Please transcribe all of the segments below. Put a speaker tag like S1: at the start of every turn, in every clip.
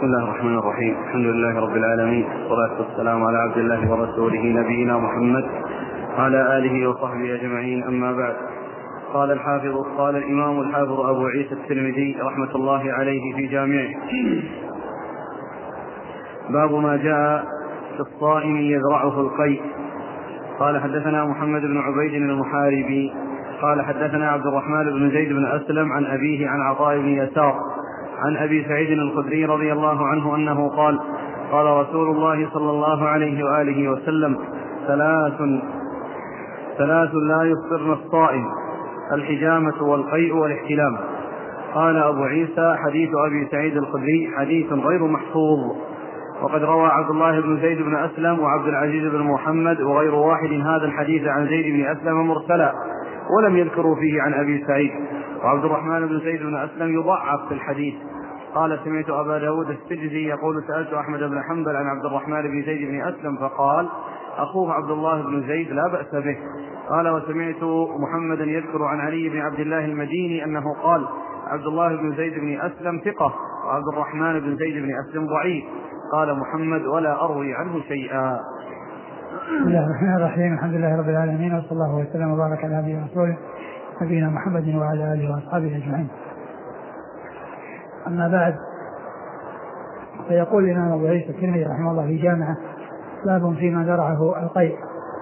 S1: بسم الله الرحمن الرحيم. الحمد لله رب العالمين، والصلاة والسلام على عبد الله ورسوله نبينا محمد وعلى آله وصحبه أجمعين، أما بعد. قال الإمام الحافظ أبو عيسى الترمذي رحمة الله عليه في جامعه: باب ما جاء في الصائم يذرعه القيء. قال حدثنا محمد بن عبيد المحاربي قال حدثنا عبد الرحمن بن زيد بن أسلم عن أبيه عن عطاء بن يسار عن أبي سعيد الخدري رضي الله عنه أنه قال: قال رسول الله صلى الله عليه وآله وسلم: ثلاث لا يفطرن الصائم: الحجامة والقيء والاحتلام. قال أبو عيسى: حديث أبي سعيد الخدري حديث غير محفوظ، وقد روى عبد الله بن زيد بن أسلم وعبد العزيز بن محمد وغير واحد هذا الحديث عن زيد بن أسلم مرسلا ولم يذكروا فيه عن أبي سعيد، وعبد الرحمن بن زيد بن أسلم يضعف في الحديث. قال: سمعت أبا داود السجزي يقول: سألت أحمد بن حنبل عن عبد الرحمن بن زيد بن أسلم فقال: أخوه عبد الله بن زيد لا بأس به. قال: وسمعت محمدا يذكر عن علي بن عبد الله المديني أنه قال: عبد الله بن زيد بن أسلم ثقة، وعبد الرحمن بن زيد بن أسلم ضعيف. قال محمد: ولا أروي عنه شيئا.
S2: بسم الله الرحمن الرحيم. الحمد لله رب العالمين، وصلى الله وسلم وبارك على نبينا ورسوله نبينا محمد وعلى آله وأصحابه أجمعين. أما بعد، فيقول الإمام أبو عيسى الترمذي رحمه الله في جامعه: باب فيما ذرعه القيء،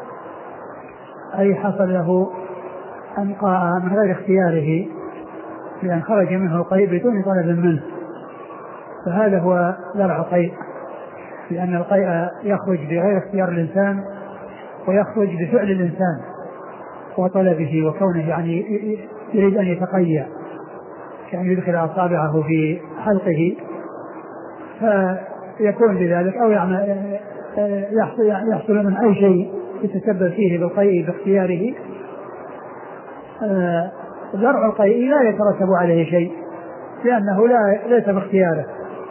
S2: أي حصل له أنقاء من غير اختياره، لأن خرج منه القيء بدون طلب منه، فهذا هو ذرع القيء، لأن القيء يخرج بغير اختيار الإنسان، ويخرج بفعل الإنسان وطلبه وكونه يعني يريد أن يتقيأ، كأن يدخل أصابعه في حلقه فيكون بذلك، أو يحصل من أي شيء يتسبب فيه بالقيء باختياره. ذرع القيء لا يترتب عليه شيء، لأنه ليس باختياره،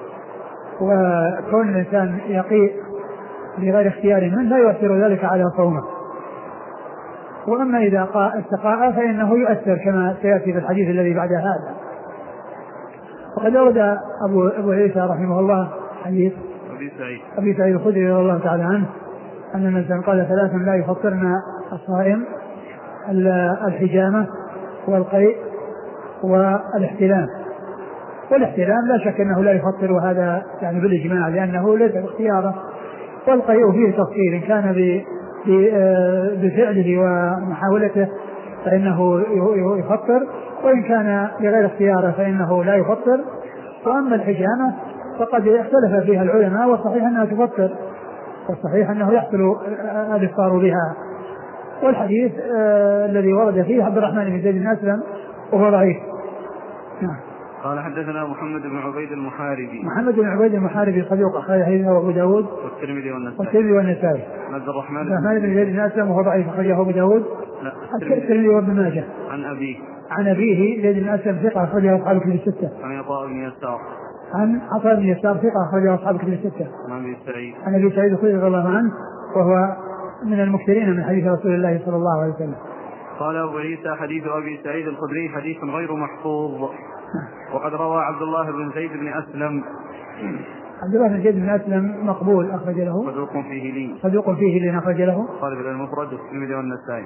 S2: وكون الإنسان يقيء بغير اختيار منه لا يؤثر ذلك على صومه. وأما إذا استقاء فإنه يؤثر، كما سيأتي في الحديث الذي بعد هذا. وقد ورد أبو عيسى رحمه الله حديث أبي سعيد الخدري رضي الله تعالى عنه أن النبي قال: ثلاث لا يفطرن الصائم: الحجامة والقيء والاحتلام. والاحتلام لا شك أنه لا يفطر، وهذا يعني بالإجماع، لأنه ليس باختياره. والقيء فيه تفصيل، إن كان بفعله ومحاولته فإنه يفطر، وإن كان بغير اختياره فإنه لا يفطر. وأما الحجامة فقد اختلف فيها العلماء، والصحيح أنها تفطر، والصحيح أنه يحصل الإفطار بها. والحديث الذي ورد فيه عبد الرحمن بن زيد بن أسلم وهو ضعيف. نعم.
S1: قال حدثنا محمد بن عبيد المحاربي.
S2: محمد بن عبيد المحاربي صدوق، أخرجه حديثه أبو داود والترمذي والنسائي.
S1: عبد الرحمن
S2: بن زيد بن أسلم وهو ضعيف، أخرجه أبو داود الترمذي وابن ماجه. عن أبيه زيد بن أسلم ثقة، أخرجه أصحاب الكتب الستة. عن عطاء بن يسار ثقة، أخرجه أصحاب الكتب الستة. عن أبي سعيد الخدري رضي الله عنه، وهو من المكثرين من حديث رسول الله صلى الله عليه وسلم.
S1: قال أبو عيسى: حديث أبي سعيد الخدري حديث غير محفوظ، وقد روى عبد الله بن زيد بن أسلم.
S2: عبد الله بن زيد بن أسلم مقبول، أخرج له صدوق فيه لين أخرج له
S1: البخاري في المفرد والترمذي والنسائي.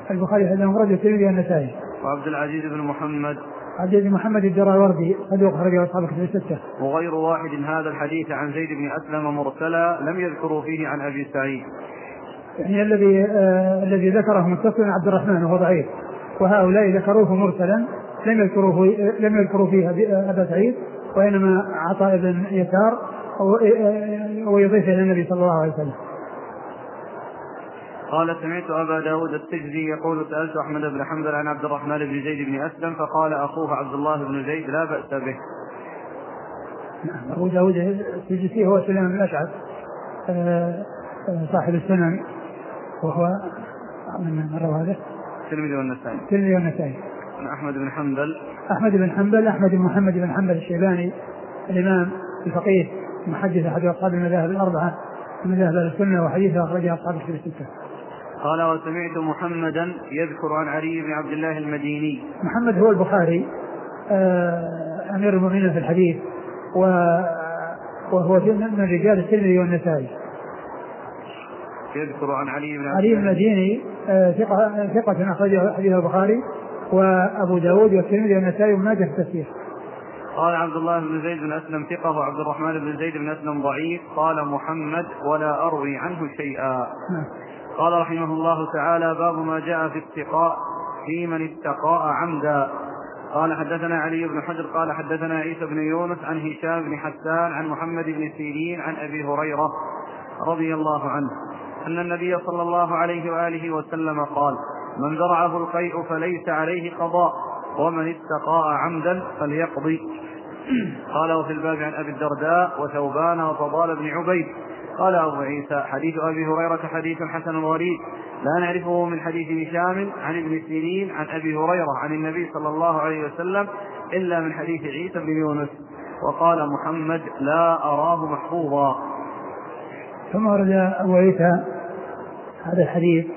S1: وعبد العزيز بن محمد
S2: الدراوردي صدوق، أخرجه أصحاب الكتب الستة.
S1: وغير واحد هذا الحديث عن زيد بن أسلم مرسلا لم يذكروا فيه عن أبي سعيد.
S2: يعني الذي ذكره متصل عبد الرحمن وهو ضعيف، وهؤلاء ذكروه مرسلا لم يذكروا فيه أبا سعيد، وإنما عطاء بن يسار ويضيف إلى النبي صلى الله عليه وسلم.
S1: قال: سمعت أبا داود السجزي يقول: سألت أحمد بن حنبل عن عبد الرحمن بن زيد بن أسلم فقال: أخوه عبد الله بن زيد لا بأس به.
S2: أبو داود السجزي هو سليمان بن الأشعث صاحب السنن، وهو من رواه هذا
S1: الترمذي
S2: والنسائي.
S1: أحمد بن حنبل
S2: أحمد بن محمد بن حنبل الشيباني الإمام الفقيه محدث أحد أصحاب المذاهب الأربعة من مذاهب السنة، وحديثه أخرجه أصحاب الكتب الستة.
S1: قال: وسمعت محمدا يذكر عن علي بن عبد الله المديني.
S2: محمد هو البخاري أمير المؤمنين في الحديث، وهو من رجال الترمذي والنسائي.
S1: يذكر عن علي
S2: بن المديني ثقة أخرجه حديث البخاري وأبو داود والترمذي والنسائي وابن ماجه في التفسير.
S1: قال عبد الله بن زيد بن أسلم ثقة وعبد الرحمن بن زيد بن أسلم ضعيف. قال محمد ولا أروي عنه شيئا. قال رحمه الله تعالى باب ما جاء في اتقاء في من اتقاء عمدا. قال حدثنا علي بن حجر قال حدثنا عيسى بن يونس عن هشام بن حسان عن محمد بن سيرين عن أبي هريرة رضي الله عنه أن النبي صلى الله عليه وآله وسلم قال من ذرعه القيء فليس عليه قضاء ومن اتقاء عمدا فليقضي. قال وفي الباب عن أبي الدرداء وثوبان وفضال بن عبيد. قال أبو عيسى حديث أبي هريرة حديث حسن غريب لا نعرفه من حديث هشام عن ابن سيرين عن أبي هريرة عن النبي صلى الله عليه وسلم إلا من حديث عيسى بن يونس. وقال محمد لا أراه محفوظا.
S2: ثم ورد أبو عيسى هذا الحديث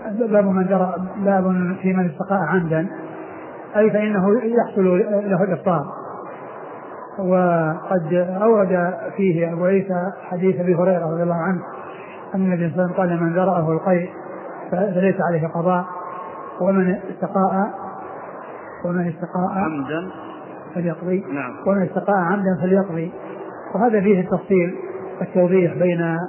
S2: باب في من استقاء عمدا أي فإنه يحصل له الإفطار. وقد أورد فيه أبو عيسى حديث أبي هريرة رضي الله عنه أن النبي صلى الله عليه وسلم قال من ذرأه القيء فليس عليه قضاء ومن استقاء
S1: عمدا
S2: فليقضي.
S1: نعم.
S2: ومن استقاء عمدا فليقضي. وهذا فيه التفصيل التوضيح بين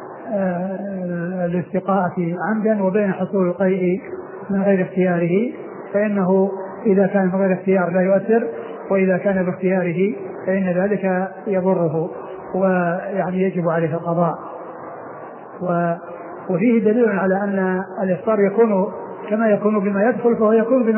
S2: الاستقاءة عمدا وبين حصول القيء من غير اختياره، فإنه إذا كان من غير اختيار لا يؤثر، وإذا كان باختياره فإن ذلك يضره ويعني يجب عليه القضاء. وفيه دليل على أن الإفطار يكون كما يكون بما يدخل فهو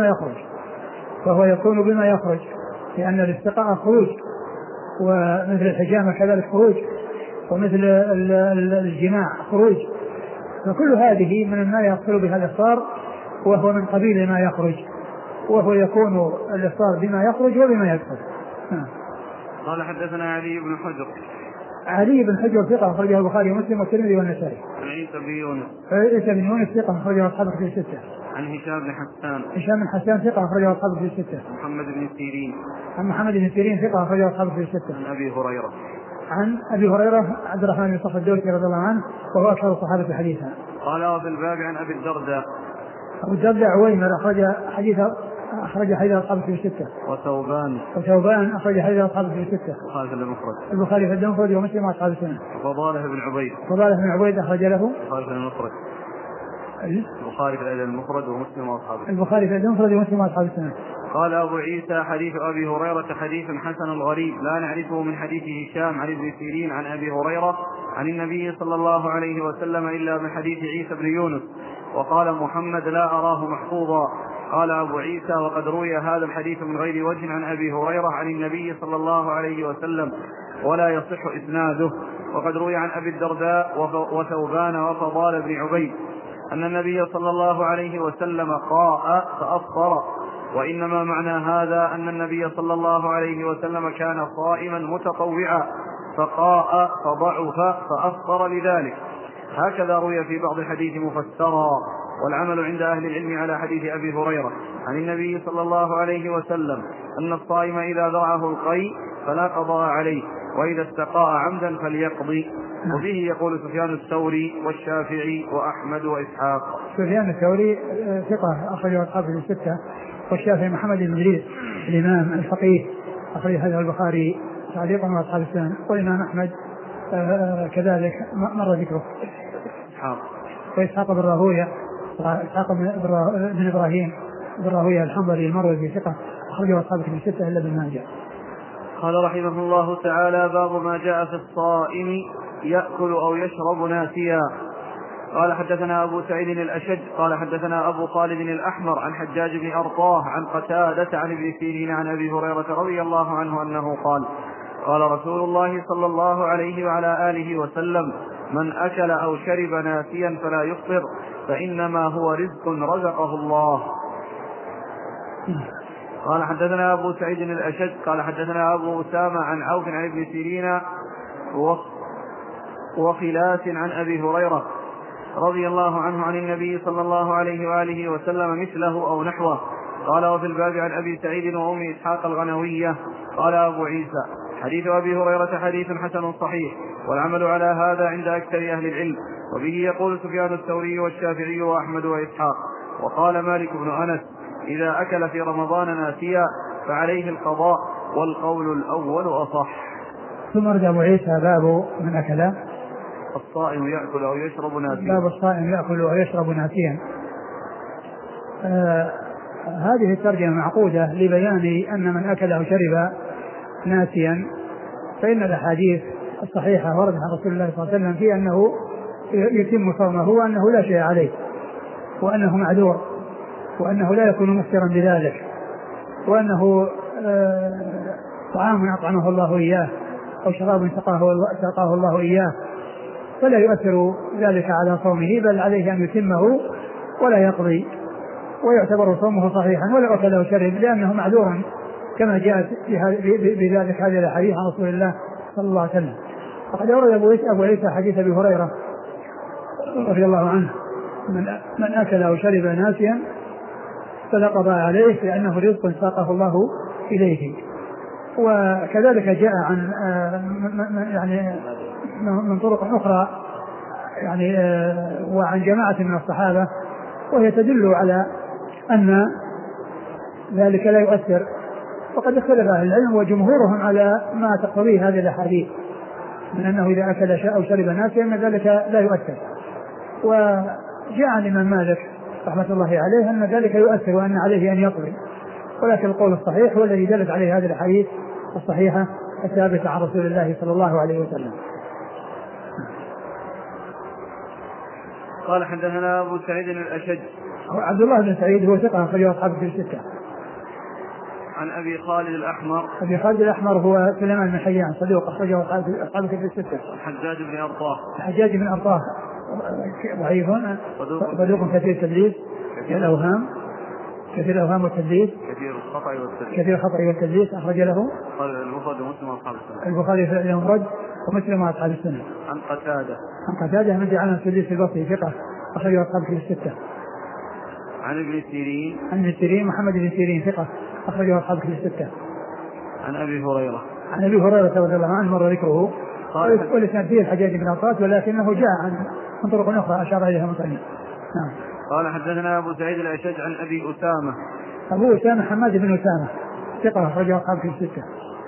S2: يكون بما يخرج لأن الاستقاء خروج، ومثل الحجامة كذلك خروج، ومثل الجماع خروج، فكل هذه من ما يحصل بها الإفطار وهو من قبيل ما يخرج، وهو يكون الإفطار بما يخرج وبما يدخل.
S1: قال حدثنا علي بن حجر
S2: ثقة أخرجه البخاري ومسلم والترمذي والنسائي.
S1: عن عيسى بن يونس
S2: ثقة أخرجه أصحابه في الستة.
S1: عن هشام بن
S2: حسان ثقة أخرجه أصحابه في الستة. عن محمد بن سيرين ثقة أخرجه أصحابه في الستة. عن أبي هريرة عبد الرحمن بن صخر الدوسي رضي الله عنه وهو أكثر الصحابة حديثا.
S1: قال وفي الباب عن أبي الدرداء
S2: عويمر أخرج حديث أصحابه في الستة.
S1: وثوبان
S2: أخرج حديث أصحابه في الستة. البخاري في المفرد ومسلم وأصحاب السنة.
S1: وفضاله بن
S2: عبيد أخرج له
S1: البخاري في الأدب المفرد ومسلم وأصحاب السنة. قال أبو عيسى حديث أبي هريرة حديث حسن غريب لا نعرفه من حديث هشام عن ابن سيرين عن أبي هريرة عن النبي صلى الله عليه وسلم إلا من حديث عيسى بن يونس. وقال محمد لا أراه محفوظا. قال أبو عيسى وقد روي هذا الحديث من غير وجه عن أبي هريرة عن النبي صلى الله عليه وسلم ولا يصح إسناده. وقد روي عن أبي الدرداء وثوبان وفضال بن عبيد أن النبي صلى الله عليه وسلم قاء فأفطر، وإنما معنى هذا أن النبي صلى الله عليه وسلم كان صائما متطوعا فقاء فضعف فأفطر لذلك. هكذا روي في بعض الحديث مفسرا. والعمل عند أهل العلم على حديث أبي هريرة عن النبي صلى الله عليه وسلم أن الصائم إذا ذرعه القيء فلا قضاء عليه وإذا استقاء عمدا فليقضي. وفيه يقول سفيان الثوري والشافعي وأحمد وإسحاق.
S2: سفيان الثوري ثقة أخرجه أصحابه الستة، والشافعي محمد بن إدريس الإمام الفقيه أخرج هذا البخاري تعليقا وأصحاب السنن، والإمام أحمد كذلك مر ذكره. وإسحاق بن راهويه بن إبراهيم بن راهويه الحنظلي المروزي ثقة أخرجه أصحابه الستة إلا ابن ماجه.
S1: قال رحمه الله تعالى باب ما جاء في الصائم يأكل أو يشرب ناسيا. قال حدثنا أبو سعيد الأشج قال حدثنا أبو خالد الأحمر عن حجاج بن أرطاه عن قتادة عن ابن سيرين عن أبي هريرة رضي الله عنه أنه قال قال رسول الله صلى الله عليه وعلى آله وسلم من أكل أو شرب ناسيا فلا يفطر فإنما هو رزق رزقه الله. قال حدثنا أبو سعيد الأشج قال حدثنا أبو أسامة عن عوف عن ابن سيرين وخلاس عن أبي هريرة رضي الله عنه عن النبي صلى الله عليه وآله وسلم مثله أو نحوه. قال وفي الباب عن أبي سعيد وأم إسحاق الغنوية. قال أبو عيسى حديث أبي هريرة حديث حسن صحيح، والعمل على هذا عند أكثر أهل العلم، وبه يقول سفيان الثوري والشافعي وأحمد وإسحاق. وقال مالك بن أنس: إذا أكل في رمضان ناسيا فعليه القضاء، والقول الأول أصح.
S2: ثم رد أبو عيسى: باب من أكل
S1: الصائم يأكل أو يشرب ناسيا.
S2: باب الصائم يأكل أو يشرب ناسيا. هذه الترجمة معقودة لبيان أن من أكل أو شرب ناسيا فإن الأحاديث الصحيحة وردت عن رسول الله صلى الله عليه وسلم في أنه يتم صومه وأنه لا شيء عليه وأنه معذور وأنه لا يكون مفطرا بذلك وأنه طعام أطعمه الله إياه أو شراب سقاه الله إياه فلا يؤثر ذلك على صومه بل عليه أن يتمه ولا يقضي ويعتبر صومه صحيحا ولا أكل أو شرب لأنه معذورا كما جاءت بذلك هذه الحديث عن رسول الله صلى الله عليه وسلم. وقد أورد أبو عيسى حديث أبي هريرة رضي الله عنه: من أكل أو شرب ناسيا فلا قضاء عليه لأنه رزق ساقه الله إليه. وكذلك جاء عن يعني من طرق أخرى يعني وعن جماعة من الصحابة وهي تدل على أن ذلك لا يؤثر. وقد اختلف أهل العلم وجمهورهم على ما تقتضيه هذه الأحاديث من أنه إذا أكل أو شرب ناسيا أن ذلك لا يؤثر. وجاء عن الإمام مالك رحمة الله عليه أن ذلك يؤثر وأن عليه أن يقضي، ولكن القول الصحيح هو الذي دلت عليه هذه الأحاديث الصحيحة الثابتة عن رسول الله صلى الله عليه وسلم.
S1: قال: حدثنا أبو سعيد الأشج
S2: عبد الله بن سعيد هو ثقة أخرجه أصحاب الكتب الستة.
S1: عن أبي خالد الأحمر.
S2: أبي خالد الأحمر هو سليمان بن حيان صدوق أخرجه أصحاب الكتب الستة.
S1: الحجاج بن أرطاه.
S2: الحجاج بن أرطاه ضعيف صدوق كثير التدليس والأوهام كثير الأوهام والتدليس كثير الخطأ والتدليس أخرج له
S1: البخاري ومسلم وأصحاب السنة.
S2: البخاري في المفرد ومسلم وأصحاب السنة. عن قتادة من جعلنا التدليس البصري ثقة أخرجه أصحاب الكتب الستة.
S1: عن ابن
S2: سيرين محمد بن سيرين ثقة أخرجه أصحاب الكتب الستة.
S1: عن أبي هريرة
S2: رضي الله عنه مر ذكره والإسناد فيه الحجاج بن أرطاه ولكنه جاء من طرق أخرى أشار إليها مصنف. نعم.
S1: قال: حدثنا أبو سعيد الأشج عن أبي أسامة.
S2: أبو أسامة حماد بن أسامة ثقة أخرجه أصحاب الكتب الستة.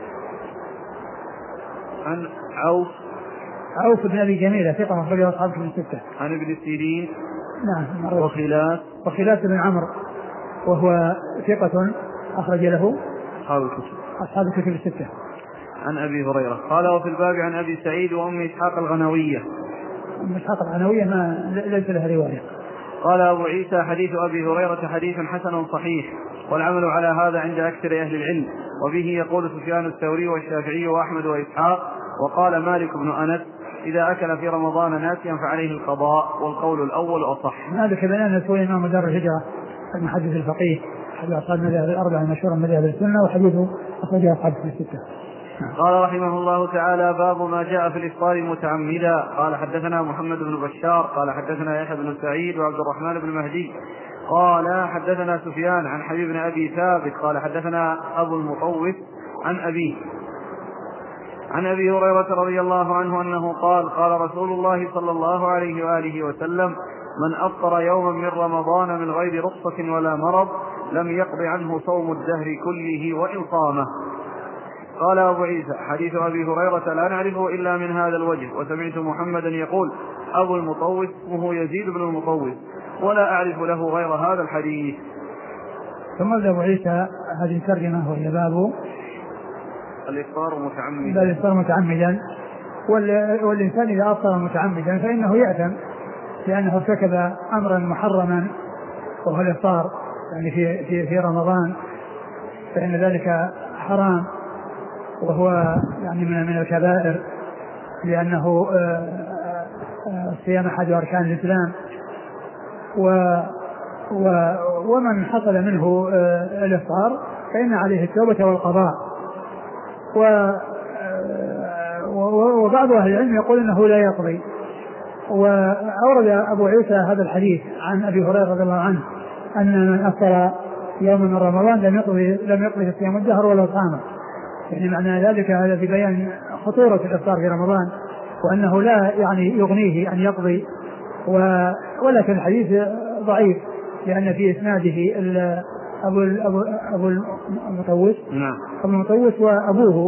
S1: عن
S2: عوف بن أبي جميلة ثقة أخرجه أصحاب الكتب الستة.
S1: عن ابن سيرين.
S2: نعم. وخلاف بن عمرو وهو ثقة أخرج له أصحاب الكتب الستة.
S1: عن أبي هريرة. قال: وفي الباب عن أبي سعيد وأم إسحاق الغنوية.
S2: أم إسحاق الغنوية ليس لها رواية.
S1: قال أبو عيسى: حديث أبي هريرة حديث حسن صحيح، والعمل على هذا عند أكثر أهل العلم، وبه يقول سفيان الثوري والشافعي وأحمد وإسحاق. وقال مالك بن أنس: إذا أكل في رمضان ناسيا فعليه القضاء، والقول الأول أصح.
S2: مالك بن أنس هو إمام دار الهجرة المحدث الفقيه أحد أصحاب المذاهب الأربعة المشهورة من مذاهب السنة وحديثه أخرجه أصحاب الستة.
S1: قال رحمه الله تعالى: باب ما جاء في الإفطار متعمدا. قال: حدثنا محمد بن بشار قال: حدثنا يحيى بن سعيد وعبد الرحمن بن مهدي قال: حدثنا سفيان عن حبيب بن أبي ثابت قال: حدثنا أبو المطوف عن أبيه عن أبي هريرة رضي الله عنه أنه قال: قال رسول الله صلى الله عليه وآله وسلم: من أفطر يوما من رمضان من غير رخصة ولا مرض لم يقض عنه صوم الدهر كله وإن صامه. قال أبو عيسى: حديث أبي هريرة لا نعرفه إلا من هذا الوجه، وسمعت محمدا يقول: أبو المطوف اسمه يزيد بن المطوف، ولا أعرف له غير هذا الحديث.
S2: ثم أبو عيسى هذه الترجمة وهي باب الإفطار متعمدا. والإنسان إذا أفطر متعمدا فإنه يأثم لأنه ارتكب أمرا محرما وهو الإفطار يعني في رمضان، فإن ذلك حرام وهو يعني من الكبائر، لأنه صيام أحد أركان الإسلام. ومن حصل منه الإفطار فإن عليه التوبة والقضاء. وبعض أهل العلم يقول إنه لا يقضي. وأورد أبو عيسى هذا الحديث عن أبي هريرة رضي الله عنه أن من أفطر يوم من رمضان لم يقضي صيام الدهر ولا صامه، يعني معنى ذلك هذا في بيان خطورة الإفطار في رمضان، وأنه لا يعني يغنيه أن يقضي، ولكن الحديث ضعيف لأن في إسناده أبو المطوس،
S1: نعم،
S2: أبو المطوس وأبوه،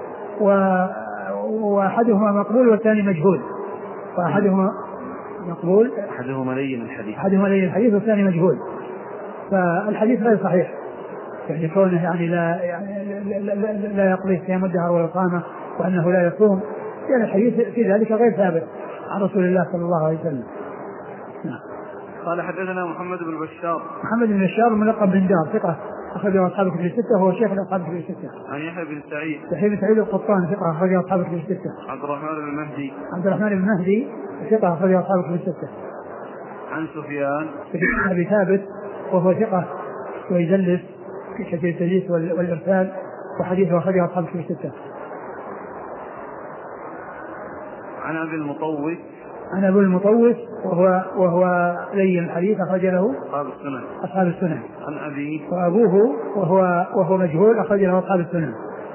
S2: وأحدهما مقبول والثاني مجهول، فأحدهما مقبول،
S1: أحدهما لين الحديث
S2: والثاني مجهول، فالحديث غير صحيح يعني كونه يعني لا يقضي صيام الدهر والإقامة وأنه لا يصوم، يعني الحديث في ذلك غير ثابت عن رسول الله صلى الله عليه وسلم.
S1: قال حدثنا محمد بن بشار
S2: ملقب بن دار ثقة أخرجه أصحاب الكتب الستة وهو شيخ أصحاب الكتب الستة.
S1: عن يحيى بن
S2: سعيد القطان ثقة أخرجه أصحاب الكتب الستة.
S1: عبد الرحمن بن مهدي
S2: ثقة أخرجه أصحاب الكتب الستة.
S1: عن سفيان
S2: بن أبي ثابت وهو ثقة ويدلس في كثير التدليس والإرسال، وحديثه أخرجه أصحاب الكتب الستة.
S1: عن أبي
S2: المطوس وهو لين الحديث أخرج له أصحاب السنن.
S1: عن أبيه
S2: وأبوه وهو مجهول أخرج له أصحاب السنن.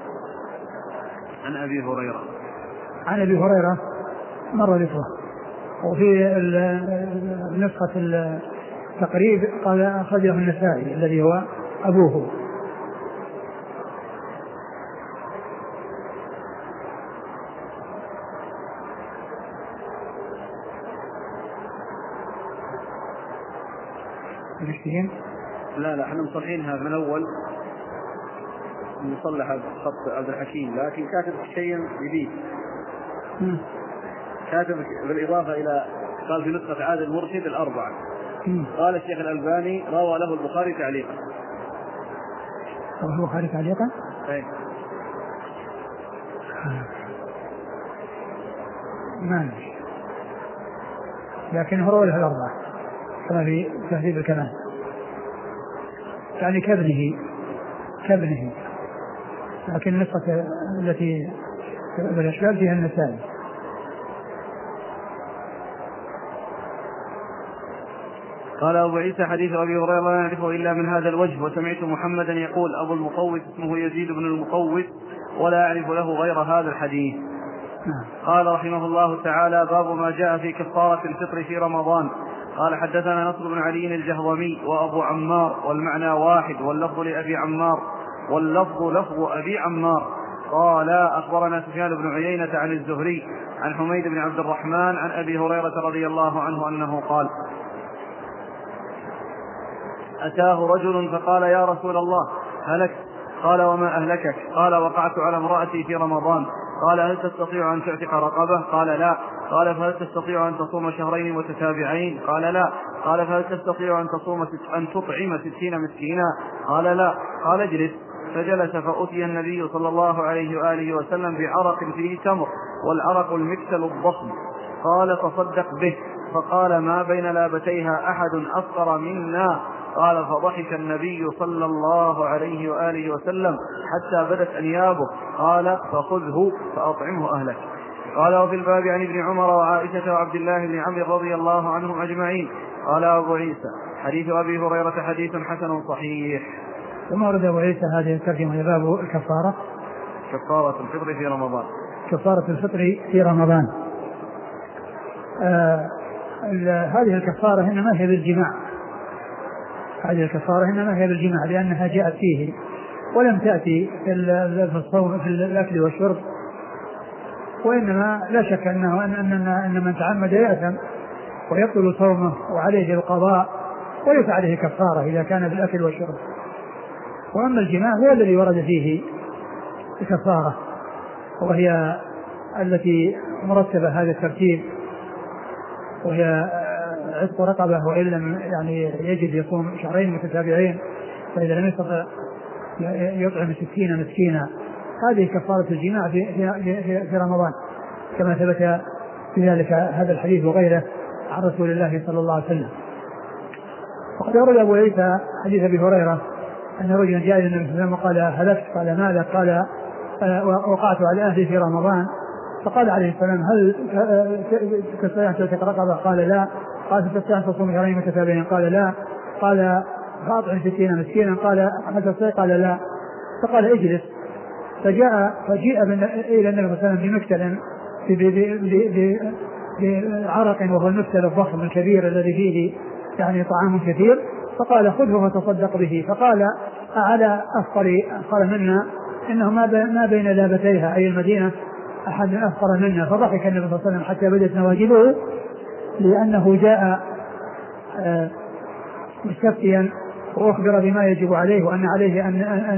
S1: عن أبي
S2: هريرة مر ذكره، وفي نسخة التقريب قال أخرج له النسائي الذي هو أبوه.
S1: لا احنا مصلحينها من اول نصلح خط عبد الحكيم، لكن كاتب شيئا جديد، كاتب بالاضافه الى قال في نسخه عاد المرشد الاربعه، قال الشيخ الألباني روى له البخاري تعليقا.
S2: أي ما لكن هو روى له الأربعة كما في تهذيب الكمال، يعني كابنه، لكن النسخة التي بالأشكال فيها النسائي.
S1: قال أبو عيسى حديث أبي هريرة لا نعرفه إلا من هذا الوجه، وسمعت محمدا يقول أبو المطوس اسمه يزيد بن المطوس ولا أعرف له غير هذا الحديث. قال رحمه الله تعالى: باب ما جاء في كفارة الفطر في رمضان. قال حدثنا نصر بن علي الجهضمي وأبو عمار والمعنى واحد واللفظ لأبي عمار واللفظ لفظ أبي عمار قال أخبرنا سفيان بن عيينة عن الزهري عن حميد بن عبد الرحمن عن أبي هريرة رضي الله عنه أنه قال: أتاه رجل فقال: يا رسول الله هلكت. قال: وما أهلكك؟ قال: وقعت على امرأتي في رمضان. قال: هل تستطيع أن تعتق رقبة؟ قال: لا. قال: فهل تستطيع أن تصوم شهرين متتابعين؟ قال: لا. قال: فهل تستطيع أن تطعم 60 مسكينا؟ قال: لا. قال: اجلس. فجلس، فأتي النبي صلى الله عليه وآله وسلم بعرق فيه تمر، والعرق المكسل الضخم. قال: تصدق به. فقال: ما بين لابتيها أحد أفقر منا. قال: فضحك النبي صلى الله عليه وآله وسلم حتى بدت أنيابه. قال: فخذه فأطعمه أهلك. قال: وفي الباب عن ابن عمر وعائشة وعبد الله بن عمرو رضي الله عنهم أجمعين. قال أبو عيسى: حديث أبي هريرة حديث حسن صحيح.
S2: ثم ورد أبو عيسى هذه الترجمة باب الكفارة،
S1: كفارة الفطر في رمضان.
S2: كفارة الفطر في رمضان. هذه الكفارة إنما هي بالجماع، هذه الكفارة إنما هي بالجماع، لأنها جاءت فيه ولم تأتي في الصوم في الأكل والشرب، وإنما لا شك أن من تعمد يأثم ويبطل صومه وعليه القضاء وليس عليه كفارة إذا كان في الأكل والشرب. وأما الجماع هو الذي ورد فيه الكفارة، وهي التي مرتبة هذا الترتيب، وهي عتق رقبة، وإن لم يعني يجد يصوم شهرين متتابعين، فإذا لم يستطع يطعم 60 مسكينا. هذه كفارة الجماع في رمضان، كما ثبت في ذلك هذا الحديث وغيره عن رسول الله صلى الله عليه وسلم. وقد ورد أبو عيسى حديث أبي هريرة أن رجلا جاء إلى النبي صلى الله عليه وسلم وقال: هلكت. قال: ماذا؟ قال: وقعت على أهلي في رمضان. فقال عليه السلام: هل تستطيع أن تعتق رقبة؟ قال: لا. قال: تستطيع أن تصوم شهرين متتابعين؟ قال: لا. قال: فأطعم 60 مسكينا. قال: هل تستطيع؟ قال: لا. فقال: اجلس. فجيء إلى النبي صلى الله عليه وسلم بمكتل بعرق، وهو المكتل الضخم الكبير الذي فيه يعني طعام كثير، فقال خذه فتصدق به. فقال أعلى أفقر منا، إنه ما بين لابتيها أي المدينة أحد أفقر منا. فضحك النبي صلى الله عليه وسلم حتى بدت نواجذه، لأنه جاء مستفتيا وأخبر بما يجب عليه، وأن عليه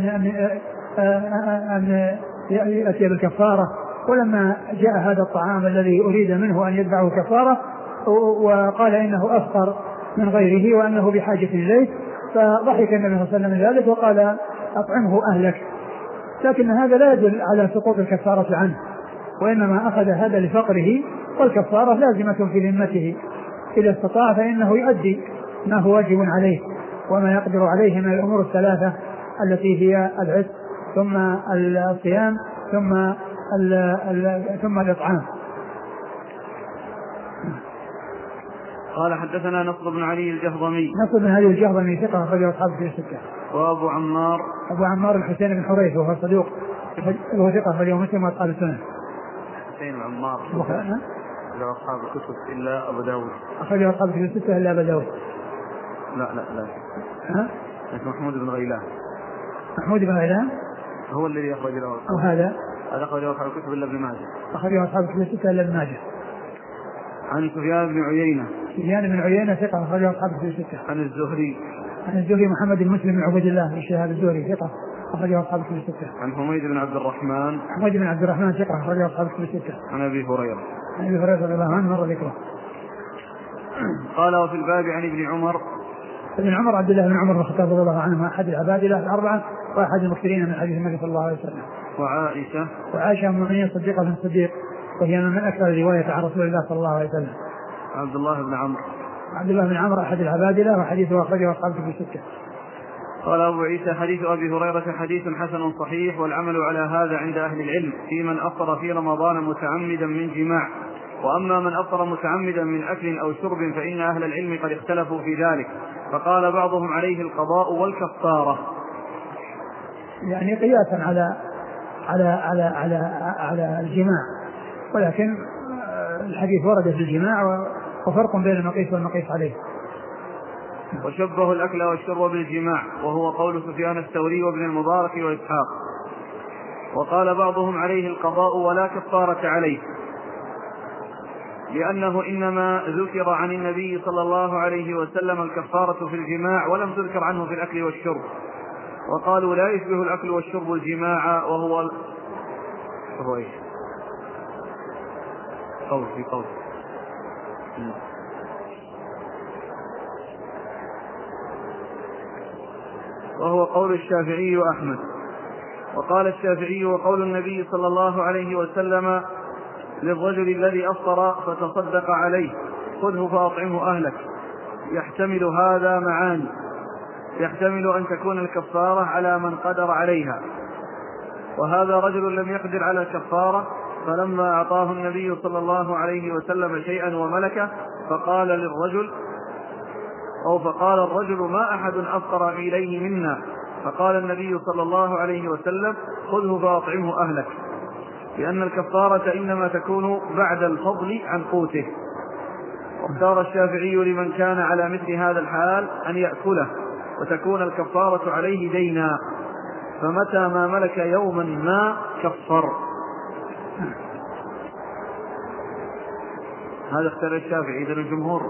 S2: أن يأتي بالكفارة. ولما جاء هذا الطعام الذي أريد منه أن يدفعه كفارة، وقال إنه أفقر من غيره وأنه بحاجة إليه، فضحك النبي صلى الله عليه وسلم من ذلك وقال أطعمه أهلك. لكن هذا لا يدل على سقوط الكفارة عنه، وإنما أخذ هذا لفقره، والكفارة لازمة في ذمته إذا استطاع، فإنه يؤدي ما هو واجب عليه وما يقدر عليه من الأمور الثلاثة التي هي العتق ثم الصيام ثم الإطعام.
S1: قال حدثنا نصر بن علي الجهضمي.
S2: نصر بن علي الجهضمي ثقة أخرجه أصحاب الكتب الستة.
S1: وأبو عمار
S2: الحسين بن حريث وهو صدوق وهو ثقة أخرجه مسلم وأصحاب السنن.
S1: حسين بن عمار له أصحاب الكتب إلا أبو داود.
S2: أخرجه أصحاب الكتب الستة إلا أبو داود.
S1: لا لكن محمود بن غيلان هو الذي أخرج له.
S2: وهذا
S1: أخرجه أصحاب الكتب إلا ابن ماجه.
S2: أخرجه أصحاب الكتب الستة إلا ابن ماجه.
S1: عن سفيان بن عيينة
S2: ثقة أخرجه أصحاب الكتب الستة.
S1: عن
S2: الزهري محمد بن مسلم بن عبد الله بن شهاب الزهري ثقة أخرجه أصحاب الكتب الستة.
S1: عن حميد بن عبد الرحمن
S2: ثقة أخرجه أصحاب الكتب الستة.
S1: عن أبي هريرة
S2: رضي الله عنه مر ذكره.
S1: قال وفي الباب عن
S2: ابن عمر عبد الله بن عمر بن الخطاب رضي الله عنه أحد العبادلة الأربعة وأحد المكثرين من حديث النبي صلى الله عليه وسلم. وعائشة أم المؤمنين صديقة بن الصديق، وهي من أكثر رواية عن رسول الله صلى الله عليه وسلم.
S1: عبد الله بن
S2: عمرو أحد العبادلة وحديثه أخرجه أصحاب الكتب الستة.
S1: قال أبو عيسى حديث أبي هريرة حديث حسن صحيح، والعمل على هذا عند أهل العلم في من أفطر في رمضان متعمدا من جماع. وأما من أفطر متعمدا من أكل أو شرب فإن أهل العلم قد اختلفوا في ذلك، فقال بعضهم عليه القضاء والكفارة،
S2: يعني قياسا على الجماع، ولكن الحديث ورد في الجماع وفرق بين المقيس والمقيس عليه.
S1: وشبه الأكل والشرب بالجماع، وهو قول سفيان الثوري وابن المبارك وإسحاق. وقال بعضهم عليه القضاء ولا كفارة عليه، لأنه إنما ذكر عن النبي صلى الله عليه وسلم الكفارة في الجماع ولم تذكر عنه في الأكل والشرب. وقالوا لا يشبه الأكل والشرب الجماع، وهو إيش؟ قول وهو قول الشافعي وأحمد. وقال الشافعي وقول النبي صلى الله عليه وسلم للرجل الذي أفطر فتصدق عليه خذه فأطعمه أهلك، يحتمل هذا معاني، يحتمل أن تكون الكفارة على من قدر عليها، وهذا رجل لم يقدر على الكفارة، فلما أعطاه النبي صلى الله عليه وسلم شيئا وملكه فقال الرجل ما أحد أفقر إليه منا، فقال النبي صلى الله عليه وسلم خذه فأطعمه أهلك، لأن الكفارة إنما تكون بعد الفضل عن قوته. واختار الشافعي لمن كان على مثل هذا الحال أن يأكله وتكون الكفارة عليه دينا، فمتى ما ملك يوما ما كفر. هذا اختار الشافعي. إذن الجمهور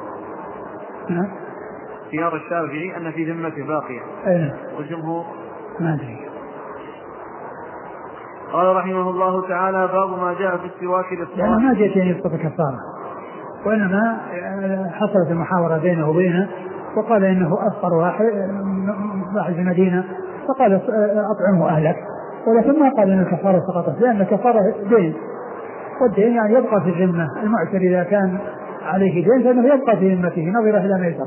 S1: اختيار الشافعي أن في ذمته باقية، والجمهور
S2: ما أدري.
S1: قال رحمه الله تعالى باب ما جاء في السواك للصائم.
S2: يعني ما جاءت يعني يسقط كفارة، وإنما حصلت المحاورة بينه وبينه، وقال إنه أفقر واحد في المدينة، فقال أطعمه أهلك، ولكن ما قال إن الكفارة سقطت، لأن الكفارة دين، والدين يعني يبقى في الذمة. المعسر إذا كان عليه دين فإنه يبقى في ذمته نظير إلى ميسر.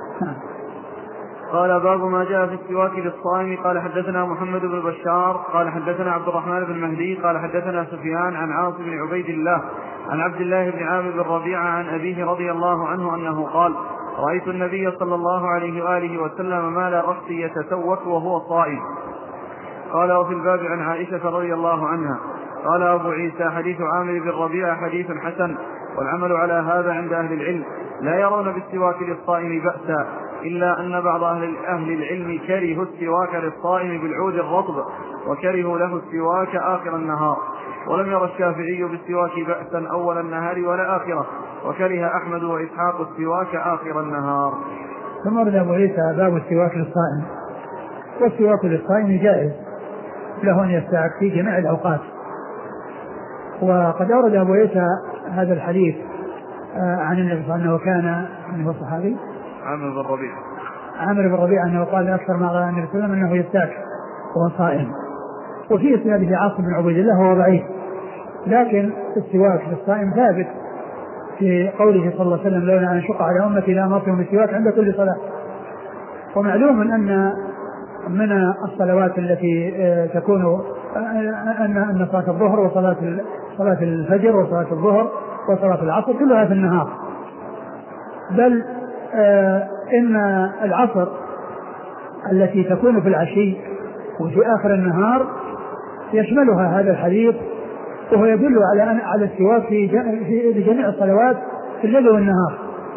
S1: قال باب ما جاء في السواك للصائم. قال حدثنا محمد بن بشار قال حدثنا عبد الرحمن بن مهدي قال حدثنا سفيان عن عاصم بن عبيد الله عن عبد الله بن عامر بن ربيعة عن أبيه رضي الله عنه أنه قال رأيت النبي صلى الله عليه وآله وسلم مال رأسه يتسوك وهو صائم. قال وفي الباب عن عائشة رضي الله عنها. قال أبو عيسى حديث عامر بن ربيعة حديث حسن، والعمل على هذا عند أهل العلم. لا يرون بالسواك للصائم بأسا، إلا أن بعض أهل العلم كرهوا السواك للصائم بالعود الرطب، وكرهوا له السواك آخر النهار. ولم ير الشافعي بالسواك بأسا أول النهار ولا آخره، وكره أحمد وإسحاق السواك آخر النهار.
S2: ثم ورد أبو عيسى باب السواك للصائم. والسواك للصائم جائز له أن يستاك في جميع الأوقات. وقد أورد أبو عيسى هذا الحديث عن النبي صلى الله عليه وسلم أنه كان من هو الصحابي عامر بن ربيعة أنه قال أكثر ما قال النبي صلى الله عليه وسلم أنه يستاك وهو صائم. وفي إسناده عاصم بن عبيد الله وهو ضعيف، لكن السواك للصائم ثابت في قوله صلى الله عليه وسلم لولا أن أشق على أمتي لأمرتهم بالسواك عند كل صلاة. ومعلوم أن من الصلوات التي تكون أن صلاة الظهر صلاة الفجر وصلاة الظهر وصلاة العصر كلها في النهار، بل إن العصر التي تكون في العشي وفي آخر النهار يشملها هذا الحديث، وهو يدل على السواك في جميع الصلوات في الليل والنهار.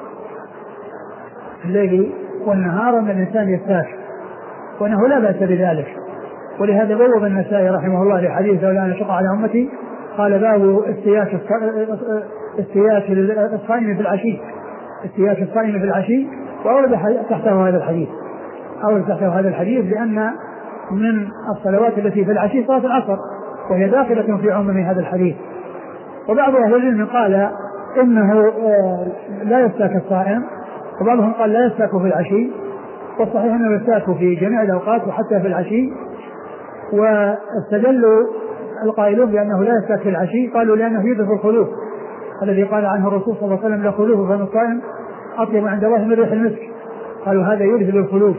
S2: في الليل والنهار أن الإنسان يستاك، وأنه لا بأس بذلك. ولهذا بوب النسائي رحمه الله لحديث لولا أن أشق على أمتي قال باب استياك الصائم في العشي، استياك الصائم في العشي، وأورد تحته هذا الحديث لأن من الصلوات التي في العشي صلاة العصر، وهي داخلة في عموم هذا الحديث. وبعض أهل العلم قال إنه لا يستاك الصائم، وبعضهم قال لا يستاك في العشي، والصحيح أنه يستاك في جميع الأوقات وحتى في العشي. واستدلوا القائلون بأنه لا يستاك في العشي قالوا لأنه يذهب الخلوف الذي قال عنه الرسول صلى الله عليه وسلم لا خلوف فم الصائم أطيب عند الله من ريح المسك، قالوا هذا يذهب الخلوف.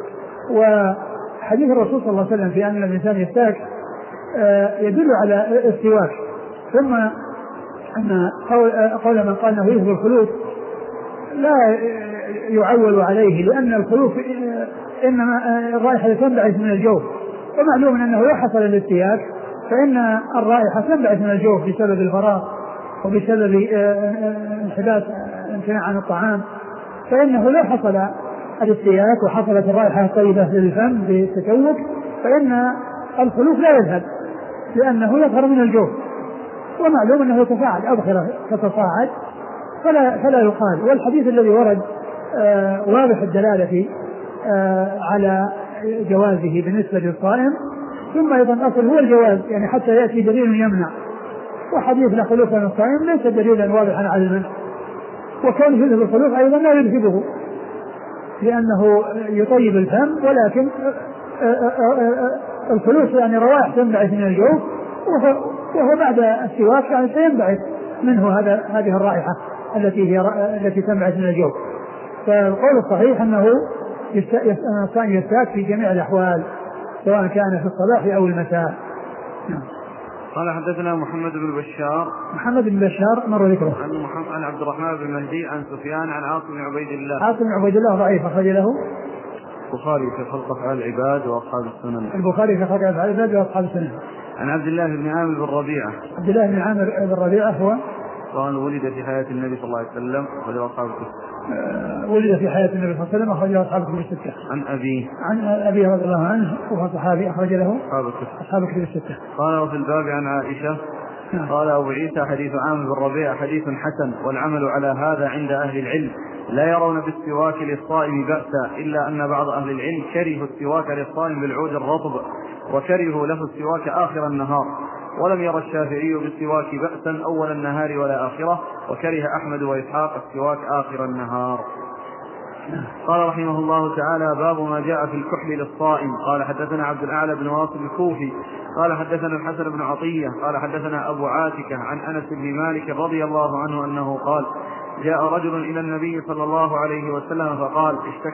S2: وحديث الرسول صلى الله عليه وسلم في أن الإنسان يستاك يدل على السواك. ثم أن قول من قال أنه يذهب الخلوف لا يعول عليه، لأن الخلوف إنما الرائحة تنبعث من الجوف، ومعلوم أنه لو حصل الاستياك فإن الرائحة تنبعث من الجوف بسبب الفراغ وبسبب انحباس امتناع عن الطعام، فإنه لو حصل الاستياك وحصلت الرائحة الطيبة للفم بالتسوق فإن الخلوف لا يذهب لأنه يظهر من الجوف، ومعلوم أنه يتفاعل أبخرة تتصاعد فلا يقال. والحديث الذي ورد واضح الدلالة على جوازه بالنسبة للصائم، ثم أيضا الأصل هو الجواز، يعني حتى يأتي دليل يمنع. وحديث لا خلوف من الصائم ليس دليلا واضحا على المنع، وكون يذهب الخلوف أيضا لا يذهبه لأنه يطيب الفم، ولكن الخلوف يعني روائح تنبعث من الجوف، وهو بعد السواك يعني سينبعث منه هذه الرائحة التي تنبعث من الجوف. فالقول الصحيح أنه الصائم يستاك في جميع الأحوال سواء كان في الصباح أو المساء.
S1: قال حدثنا محمد بن بشار
S2: مر ذكره
S1: عن عبد الرحمن بن مهدي عن سفيان عن عاصم بن عبيد الله.
S2: عاصم بن عبيد الله ضعيف، أخرج له
S1: البخاري في خلق أفعال العباد وأصحاب السنن. عن عبد الله بن عامر بن ربيعة.
S2: عبد الله بن عامر بن ربيعة هو
S1: قال ولد في حياة النبي صلى الله عليه وسلم أخرجه أصحاب الكتب.
S2: ولد في حياة النبي صلى الله عليه وسلم أخرجه أصحاب الكتب الستة.
S1: عن
S2: أبيه رضي الله عنه وهو صحابي أخرج له
S1: أصحاب
S2: الكتب الستة.
S1: قال وفي الباب عن عائشة قال أبو عيسى حديث عامر بن ربيعة حديث حسن، والعمل على هذا عند أهل العلم. لا يرون بالسواك للصائم بأسا، إلا أن بعض أهل العلم كرهوا السواك للصائم بالعود الرطب، وكرهوا له السواك آخر النهار. ولم ير الشافعي بالسواك بأسا أول النهار ولا آخره، وكره أحمد وإسحاق السواك آخر النهار. قال رحمه الله تعالى باب ما جاء في الكحل للصائم. قال حدثنا عبد الأعلى بن واصل الكوفي قال حدثنا الحسن بن عطية قال حدثنا أبو عاتكة عن أنس بن مالك رضي الله عنه أنه قال جاء رجل إلى النبي صلى الله عليه وسلم فقال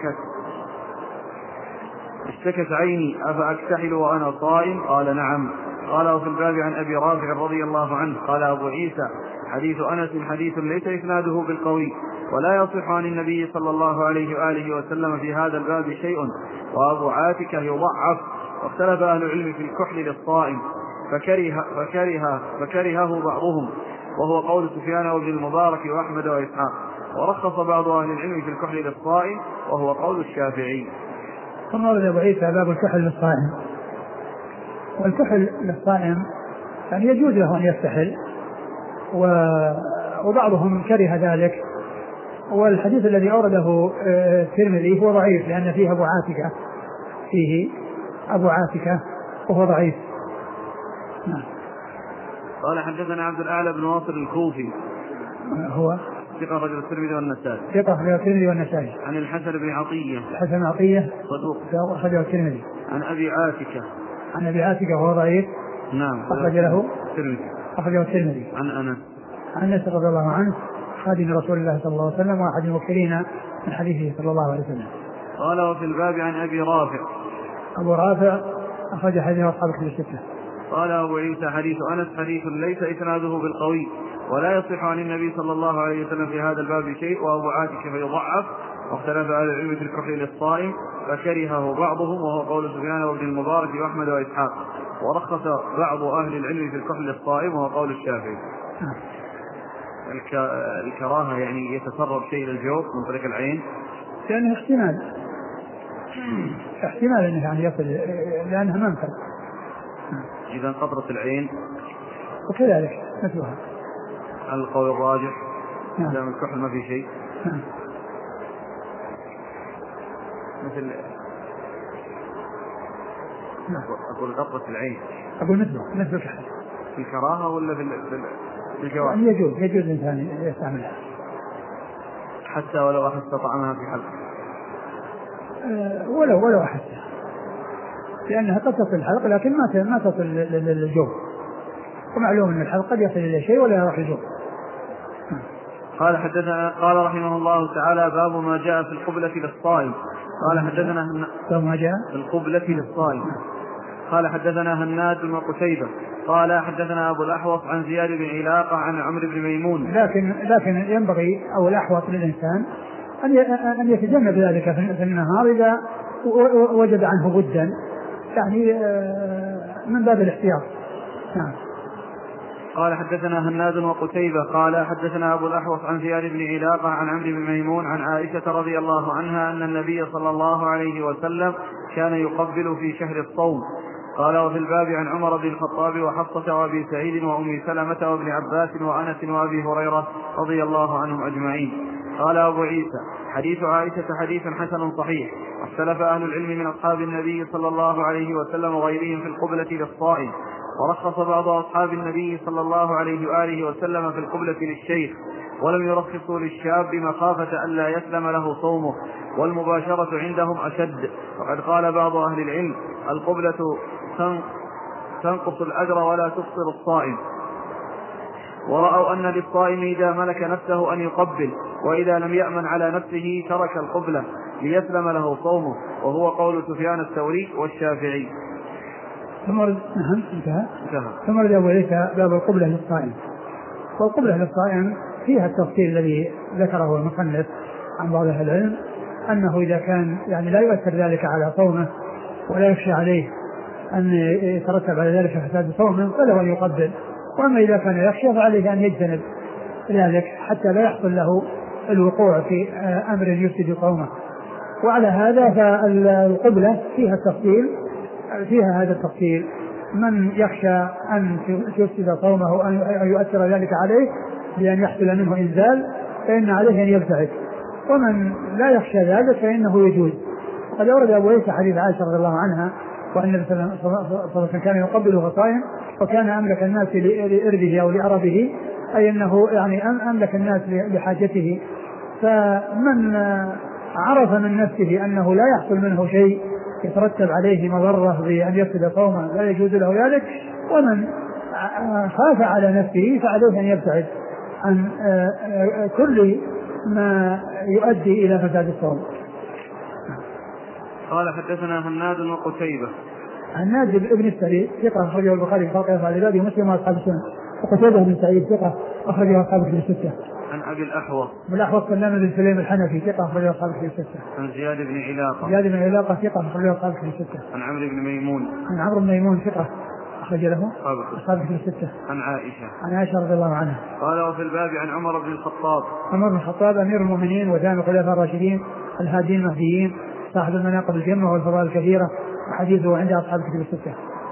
S1: اشتكت عيني أفأكتحل وأنا صائم؟ قال نعم. قال وفي الباب عن أبي رافع رضي الله عنه قال أبو عيسى حديث أنس حديث ليس إسناده بالقوي، ولا يصح عن النبي صلى الله عليه وآله وسلم في هذا الباب شيء، وأبو عاتكة يضعف واختلف أهل العلم في الكحل للصائم فكرهه بعضهم، وهو قول سفيان وابن المبارك وأحمد وإسحاق، ورخص بعض أهل العلم في الكحل للصائم وهو قول الشافعي.
S2: ثم ورد أبو عيسى باب الكحل للصائم. والكحل للصائم يعني يجوز له أن يستحل، وبعضهم كره ذلك. والحديث الذي أورده الترمذي هو ضعيف لأن فيه أبو عاتكة وهو ضعيف.
S1: قال حدثنا عبد الأعلى بن واصل الكوفي
S2: هو
S1: ثقة رجل الترمذي والنسائي. عن الحسن بن عطية صدوق
S2: أخرجه الترمذي.
S1: عن أبي عاتكة
S2: وهو ضعيف.
S1: نعم.
S2: أخرجه الترمذي.
S1: عن
S2: أنس رضي الله عنه خادم رسول الله صلى الله عليه وسلم وأحد المكثرين من حديثه صلى الله عليه وسلم.
S1: قال وفي الباب عن
S2: أبو رافع أخرج حديثه أصحاب الكتب الستة.
S1: قال أبو عيسى حديث أنس حديث ليس إسناده بالقوي، ولا يصح عن النبي صلى الله عليه وسلم في هذا الباب شيء، وأبو عاتكة فيضعف. واختلف أهل العلم في الكحل للصائم فكرهه بعضهم، وهو قول سفيان وابن المبارك وأحمد وإسحاق، ورخص بعض أهل العلم في الكحل للصائم وهو قول الشافعي. الكراهة يعني يتسرب شيء للجوف من طريق العين،
S2: لأنه احتمال أنه يعني يصل لأنها منفذ.
S1: إذا قطرة العين
S2: وكذلك مثلها
S1: على القول الراجح. دام الكحل ما في شيء. مثل أقول قطرة العين،
S2: أقول مثل الكحل
S1: في الكراهة ولا في الجواز؟
S2: يعني يجوز الإنسان يستعملها
S1: حتى ولو أحس طعمها في حلق.
S2: ولو أحسها، لأنها قد تصل الحلق لكن ما تصل للجوف، ومعلوم أن الحلق قد يصل إلى شيء ولا يروح الجوف.
S1: قال رحمه الله تعالى باب ما جاء في القبلة للصائم. قال حدثنا
S2: ما جاء
S1: في القبلة للصائم. قال حدثنا هناد بن قتيبة قال حدثنا أبو الأحوص عن زياد بن علاقة عن عمرو بن ميمون.
S2: لكن ينبغي أو الأحوص للإنسان أن يتجنب ذلك في النهار إذا وجد عنه بدا، يعني من باب الاحتياط. نعم.
S1: قال حدثنا هناد وقتيبة قال حدثنا أبو الأحوص عن زياد بن علاقة عن عمرو بن ميمون عن عائشة رضي الله عنها أن النبي صلى الله عليه وسلم كان يقبل في شهر الصوم. قال وفي الباب عن عمر بن الخطاب وحفصة وأبي سعيد وأم سلمة وابن عباس وأنس وأبي هريرة رضي الله عنهم أجمعين. قال أبو عيسى حديث عائشة حديث حسن صحيح. اختلف أهل العلم من أصحاب النبي صلى الله عليه وسلم وغيرهم في القبلة للصائم، ورخص بعض أصحاب النبي صلى الله عليه وآله وسلم في القبلة للشيخ، ولم يرخصوا للشاب مخافة أن لا يسلم له صومه، والمباشرة عندهم أشد. وقد قال بعض أهل العلم القبلة تنقص الأجر ولا تفطر الصائم، ورأوا أن للصائم إذا ملك نفسه أن يقبل، وإذا لم يأمن على نفسه ترك القبلة ليسلم له صومه، وهو قول سفيان الثوري والشافعي.
S2: ثم ورد أبو عيسى باب القبلة للصائم. والقبلة للصائم فيها التفصيل الذي ذكره المصنف عن بعض أهل العلم، أنه إذا كان يعني لا يؤثر ذلك على صومه ولا يخشى عليه أن يترتب على ذلك فساد صومه فله أن يقبل، وأما إذا كان يخشى فعليه أن يجتنب ذلك حتى لا يحصل له الوقوع في أمر يفسد صومه. وعلى هذا فالقبلة فيها هذا التفصيل، من يخشى أن يفسد صومه أن يؤثر ذلك عليه بأن يحصل منه إنزال فإن عليه أن يبتعد، ومن لا يخشى ذلك فإنه يجوز. قد أورد أبو عيسى حديث عائشة رضي الله عنها وأن النبي صلى الله عليه وسلم كان يقبله صائم، وكان أملك الناس لإربه أو لأربه، أي أنه يعني أملك الناس لحاجته. فمن عرف من نفسه أنه لا يحصل منه شيء يترتب عليه مضرة بأن يفسد صومه لا يجوز له ذلك، ومن خاف على نفسه فعليه أن يبتعد عن كل ما يؤدي إلى فساد الصوم.
S1: قال حدثنا هناد وقتيبة.
S2: هناد ابن السري ثقة أخرجه البخاري في خلق أفعال العباد ومسلم وأصحاب السنن. وقتيبة بن سعيد ثقة أخرجه أصحاب الكتب الستة.
S1: عن أبي الأحوص
S2: سلام بن سليم الحنفي ثقة أخرجه أصحاب الكتب الستة.
S1: عن زياد بن
S2: علاقة ثقة أخرجه أصحاب الكتب الستة.
S1: عن عمرو بن ميمون
S2: ثقة أخرج له أصحاب الكتب الستة.
S1: عن
S2: عائشة رضي الله عنها.
S1: قال وفي الباب عن عمر بن الخطاب
S2: أمير المؤمنين وثاني الخلفاء الراشدين الهادين المهديين صاحب المناقب الجمة والفضائل الكثيرة وحديثه عند أصحاب الكتب الستة.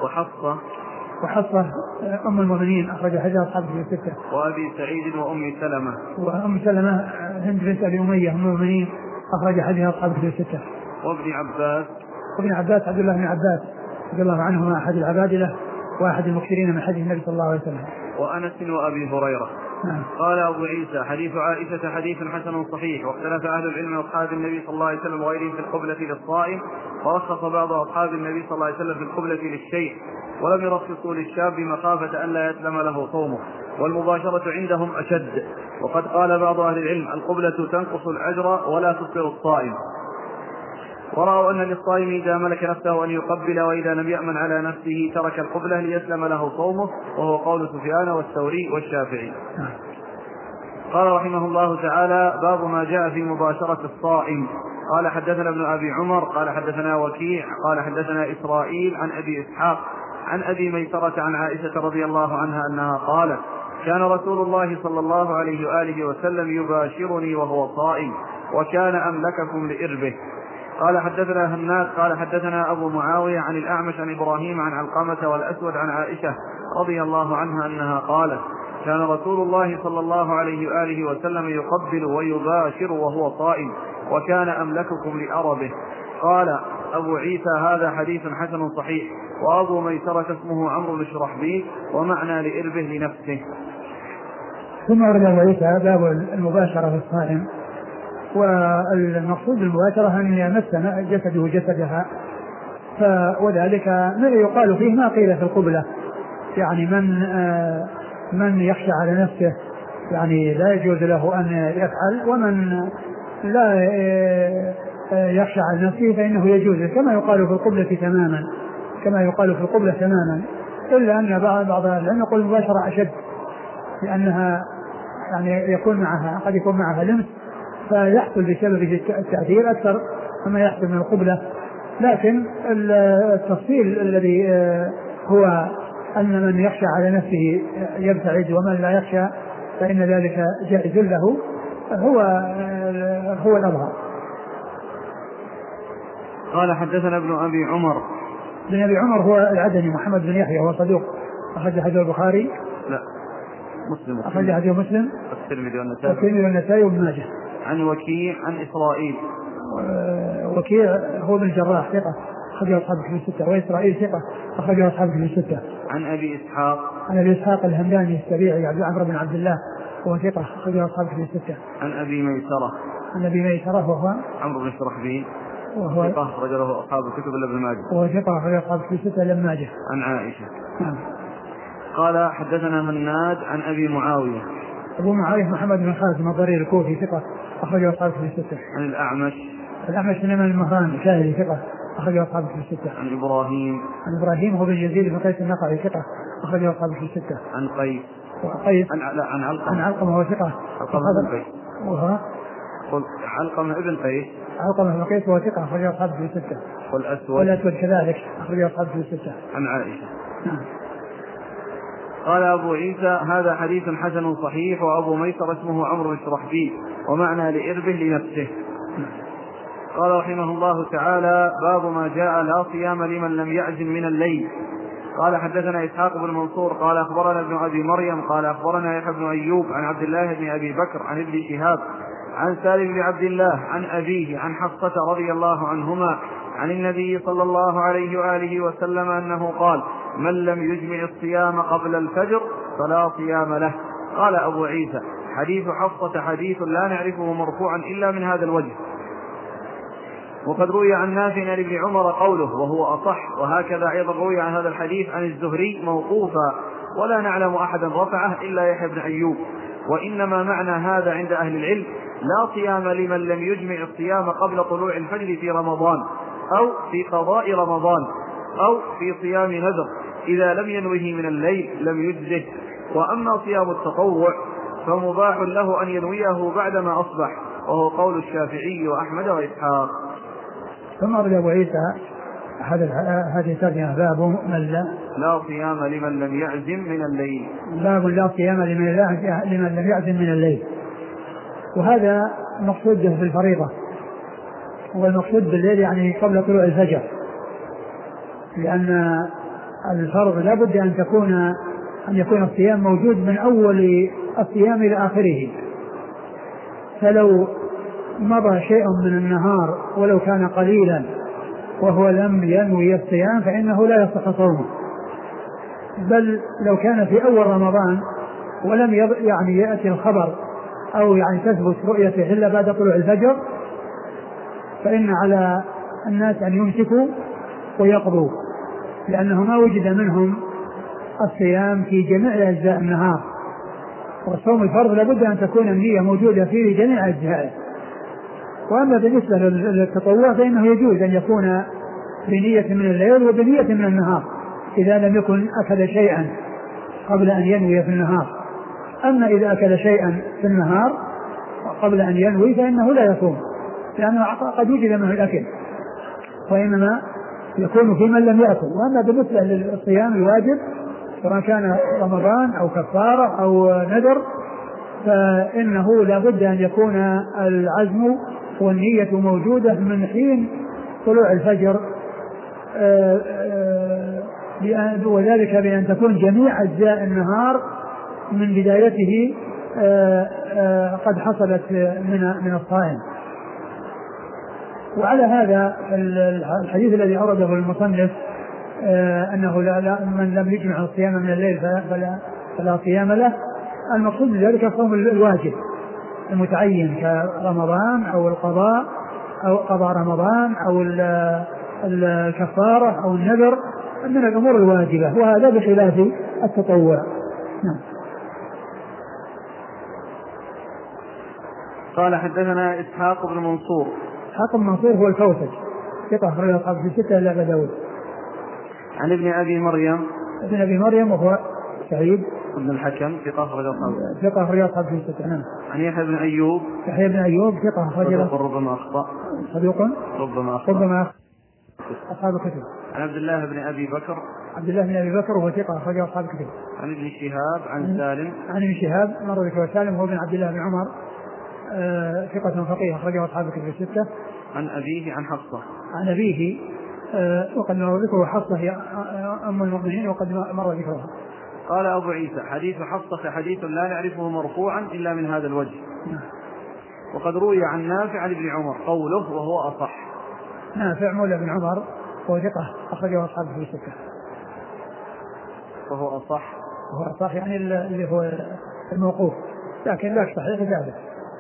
S2: وحفصة أم المؤمنين أخرج حديث أصحاب الكتب الستة.
S1: وأبي سعيد
S2: وأم سلمة هند بنت أبي أمية أم المؤمنين أخرج حديث أصحاب الكتب الستة.
S1: وابن عباس
S2: عبد الله بن عباس رضي الله عنهما أحد العبادلة وأحد المكثرين من حديث النبي صلى الله عليه وسلم.
S1: وأنس وأبي هريرة. قال أبو عيسى حديث عائشة حديث حسن صحيح. واختلف أهل العلم وأصحاب النبي صلى الله عليه وسلم وغيرهم في القبلة للصائم، ورخص بعض أصحاب النبي صلى الله عليه وسلم في القبلة للشيخ، ولم يرخصوا للشاب مخافة أن لا يسلم له صومه، والمباشرة عندهم أشد. وقد قال بعض أهل العلم القبلة تنقص الأجر ولا تفطر الصائم، ورأوا أن للصائم إذا ملك نفسه أن يقبل، وإذا لم يأمن على نفسه ترك القبلة ليسلم له صومه، وهو قول سفيان والثوري والشافعي. قال رحمه الله تعالى: باب ما جاء في مباشرة الصائم. قال حدثنا ابن أبي عمر قال حدثنا وكيع قال حدثنا إسرائيل عن أبي إسحاق عن أبي ميسرة عن عائشة رضي الله عنها أنها قالت: كان رسول الله صلى الله عليه وآله وسلم يباشرني وهو صائم، وكان أملككم لإربه. قال حدثنا هناد قال حدثنا أبو معاوية عن الأعمش عن إبراهيم عن علقمة والأسود عن عائشة رضي الله عنها أنها قالت: كان رسول الله صلى الله عليه وآله وسلم يقبل ويباشر وهو صائم، وكان أملككم لأربه. قال أبو عيسى: هذا حديث حسن صحيح. وأبو ميسرة اسمه عمرو بن شرحبيل، ومعنى لإربه لنفسه.
S2: ثم ورد أبو عيسى باب المباشرة في الصائم. والمقصود بالمباشرة أن يمس جسده جسدها، وذلك ما يقال فيه ما قيل في القبلة، يعني من يخشى على نفسه يعني لا يجوز له أن يفعل، ومن لا يخشى على نفسه فإنه يجوز، كما يقال في القبلة تماما، إلا أن بعض العلماء يقول المباشرة أشد، لأنها يعني قد يكون معها لمس فيحصل بسببه التأثير أكثر مما يحصل من القبلة. لكن التفصيل الذي هو أن من يخشى على نفسه يبتعد، ومن لا يخشى فإن ذلك جائز له، هو الأظهر.
S1: قال حدثنا ابن أبي عمر.
S2: ابن أبي عمر هو العدني محمد بن يحيى، هو صدوق أخرج حديث البخاري
S1: مسلم
S2: أخرج حديث مسلم والترمذي والنسائي وابن ماجه.
S1: عن وكيع عن إسرائيل.
S2: وكيع هو بن الجراح ثقة أخرجه أصحاب الكتب الستة، وإسرائيل ثقة أخرجه أصحاب الكتب الستة.
S1: عن أبي
S2: إسحاق الهمداني السبيعي عمرو بن عبد الله وهو ثقة أخرجه أصحاب الكتب الستة.
S1: عن أبي ميسرة
S2: وهو
S1: عمرو بن شرحبيل
S2: وهو
S1: ثقة أخرجه أصحاب الكتب إلا ابن ماجه.
S2: وهو ثقة أخرجه أصحاب الكتب الستة إلا ابن ماجه.
S1: عن عائشة. قال حدثنا هناد عن أبي معاوية.
S2: أبو معاوية محمد بن خازم الضرير الكوفي ثقة أخرجه أصحاب الكتب الستة.
S1: عن الأعمش
S2: بن المهران الشاهلي ثقة أخرجه أصحاب الكتب الستة.
S1: عن إبراهيم
S2: هو بن يزيد بن قيس النقعي ثقة أخرجه أصحاب الكتب الستة.
S1: عن قيس
S2: عن علقمة وهو ثقة.
S1: وهو علقمة ابن قيس
S2: وهو ثقة أخرجه أصحاب الكتب الستة. والأسود كذلك أخرجه أصحاب الكتب الستة.
S1: عن عائشة. قال أبو عيسى: هذا حديث حسن صحيح. وأبو ميسر اسمه عمرو بن شرحبيل، ومعنى لإربه لنفسه. قال رحمه الله تعالى: باب ما جاء لا صيام لمن لم يعزم من الليل. قال حدثنا إسحاق بن منصور قال أخبرنا ابن أبي مريم قال أخبرنا يحيى بن أيوب عن عبد الله بن أبي بكر عن ابن شهاب عن سالم بن عبد الله عن أبيه عن حفصة رضي الله عنهما عن النبي صلى الله عليه وآله وسلم أنه قال: من لم يجمع الصيام قبل الفجر فلا صيام له. قال أبو عيسى: حديث حفصة حديث لا نعرفه مرفوعا إلا من هذا الوجه. وقد روي عن نافع عن ابن عمر قوله وهو أصح، وهكذا أيضا روي عن هذا الحديث عن الزهري موقوفا، ولا نعلم أحدا رفعه إلا يحيى بن أيوب. وإنما معنى هذا عند أهل العلم: لا صيام لمن لم يجمع الصيام قبل طلوع الفجر في رمضان، أو في قضاء رمضان، أو في صيام نذر، إذا لم ينوه من الليل لم يجزه. وأما صيام التطوع فمباح له أن ينويه بعدما أصبح، وهو قول الشافعي وأحمد وإسحاق.
S2: ثم أرد أبو عيسى هذه الترجمة باب من
S1: لا صيام لمن لم يعزم من الليل.
S2: باب لا صيام لمن لم يعزم من الليل. وهذا مقصود في الفريضة، والمقصود بالليل يعني قبل طلوع الفجر، لأن الفرض لا بد أن يكون الصيام موجود من أول الصيام إلى آخره. فلو مضى شيء من النهار ولو كان قليلا وهو لم ينوي الصيام فإنه لا يصح صومه، بل لو كان في أول رمضان ولم يعني يأتي الخبر أو يعني تثبت رؤيته إلا بعد طلوع الفجر فإن على الناس أن يمسكوا ويقضوا، لأنه ما وجد منهم الصيام في جميع أجزاء النهار، والصوم الفرض لابد أن تكون النية موجودة فيه جميع أجزائه. وأما بالنسبة للتطوع فإنه يجوز أن يكون بنية من الليل وبنية من النهار إذا لم يكن أكل شيئا قبل أن ينوي في النهار. أما إذا أكل شيئا في النهار قبل أن ينوي فإنه لا يصوم، لأنه قد وجد منه الأكل، وإنما يكون في من لم يأكل. وأما بالنسبة للصيام الواجب سواء كان رمضان أو كفارة أو نذر فإنه لا بد أن يكون العزم والنية موجودة من حين طلوع الفجر، وذلك بأن تكون جميع أجزاء النهار من بدايته قد حصلت من الصائم. وعلى هذا الحديث الذي أورده المصنف أنه من لم يجمع الصيام من الليل فلا صيام له، المقصود بذلك الصوم الواجب المتعين كرمضان أو القضاء أو قضاء رمضان أو الكفارة أو النذر من الأمور الواجبة، وهذا بخلاف التطوع. نعم.
S1: قال حدثنا إسحاق بن منصور.
S2: إسحاق بن منصور هو الكوسج ثقة أخرج أصحاب في الستة إلا أبا داود.
S1: عن ابن أبي مريم
S2: وهو سعيد
S1: بن الحكم ثقة أخرج
S2: أصحاب في الستة. نعم.
S1: عن يحيى بن أيوب
S2: ثقة أخرج
S1: ربما أخطأ
S2: أصحاب الكتب.
S1: عن عبد الله بن أبي بكر
S2: وهو ثقة أخرج أصحاب الكتب.
S1: عن ابن شهاب عن سالم
S2: عن ابن شهاب مر ذكر سالم هو بن عبد الله بن عمر ثقة فقيه أخرجه أصحاب الكتب الستة.
S1: عن أبيه عن حفصة
S2: وقد مر ذكره حفصة هي أم المؤمنين وقد مر ذكرها.
S1: قال أبو عيسى حديث حفصة حديث لا نعرفه مرفوعا إلا من هذا الوجه. وقد روي عن نافع عن ابن عمر قوله وهو أصح.
S2: نافع مولى بن عمر وهو ثقة أخرجه أصحاب الكتب الستة.
S1: وهو أصح
S2: يعني اللي هو الموقوف، لكن لا صحيح ذلك.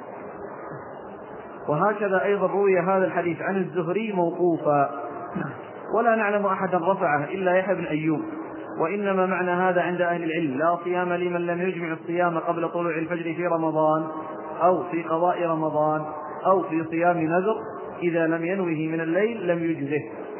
S1: وهكذا أيضا روي هذا الحديث عن الزهري موقوفا، ولا نعلم أحدا رفعه إلا يحيى بن أيوب. وإنما معنى هذا عند أهل العلم لا صيام لمن لم يجمع الصيام قبل طلوع الفجر في رمضان أو في قضاء رمضان أو في صيام نذر إذا لم ينوه من الليل لم يجزه.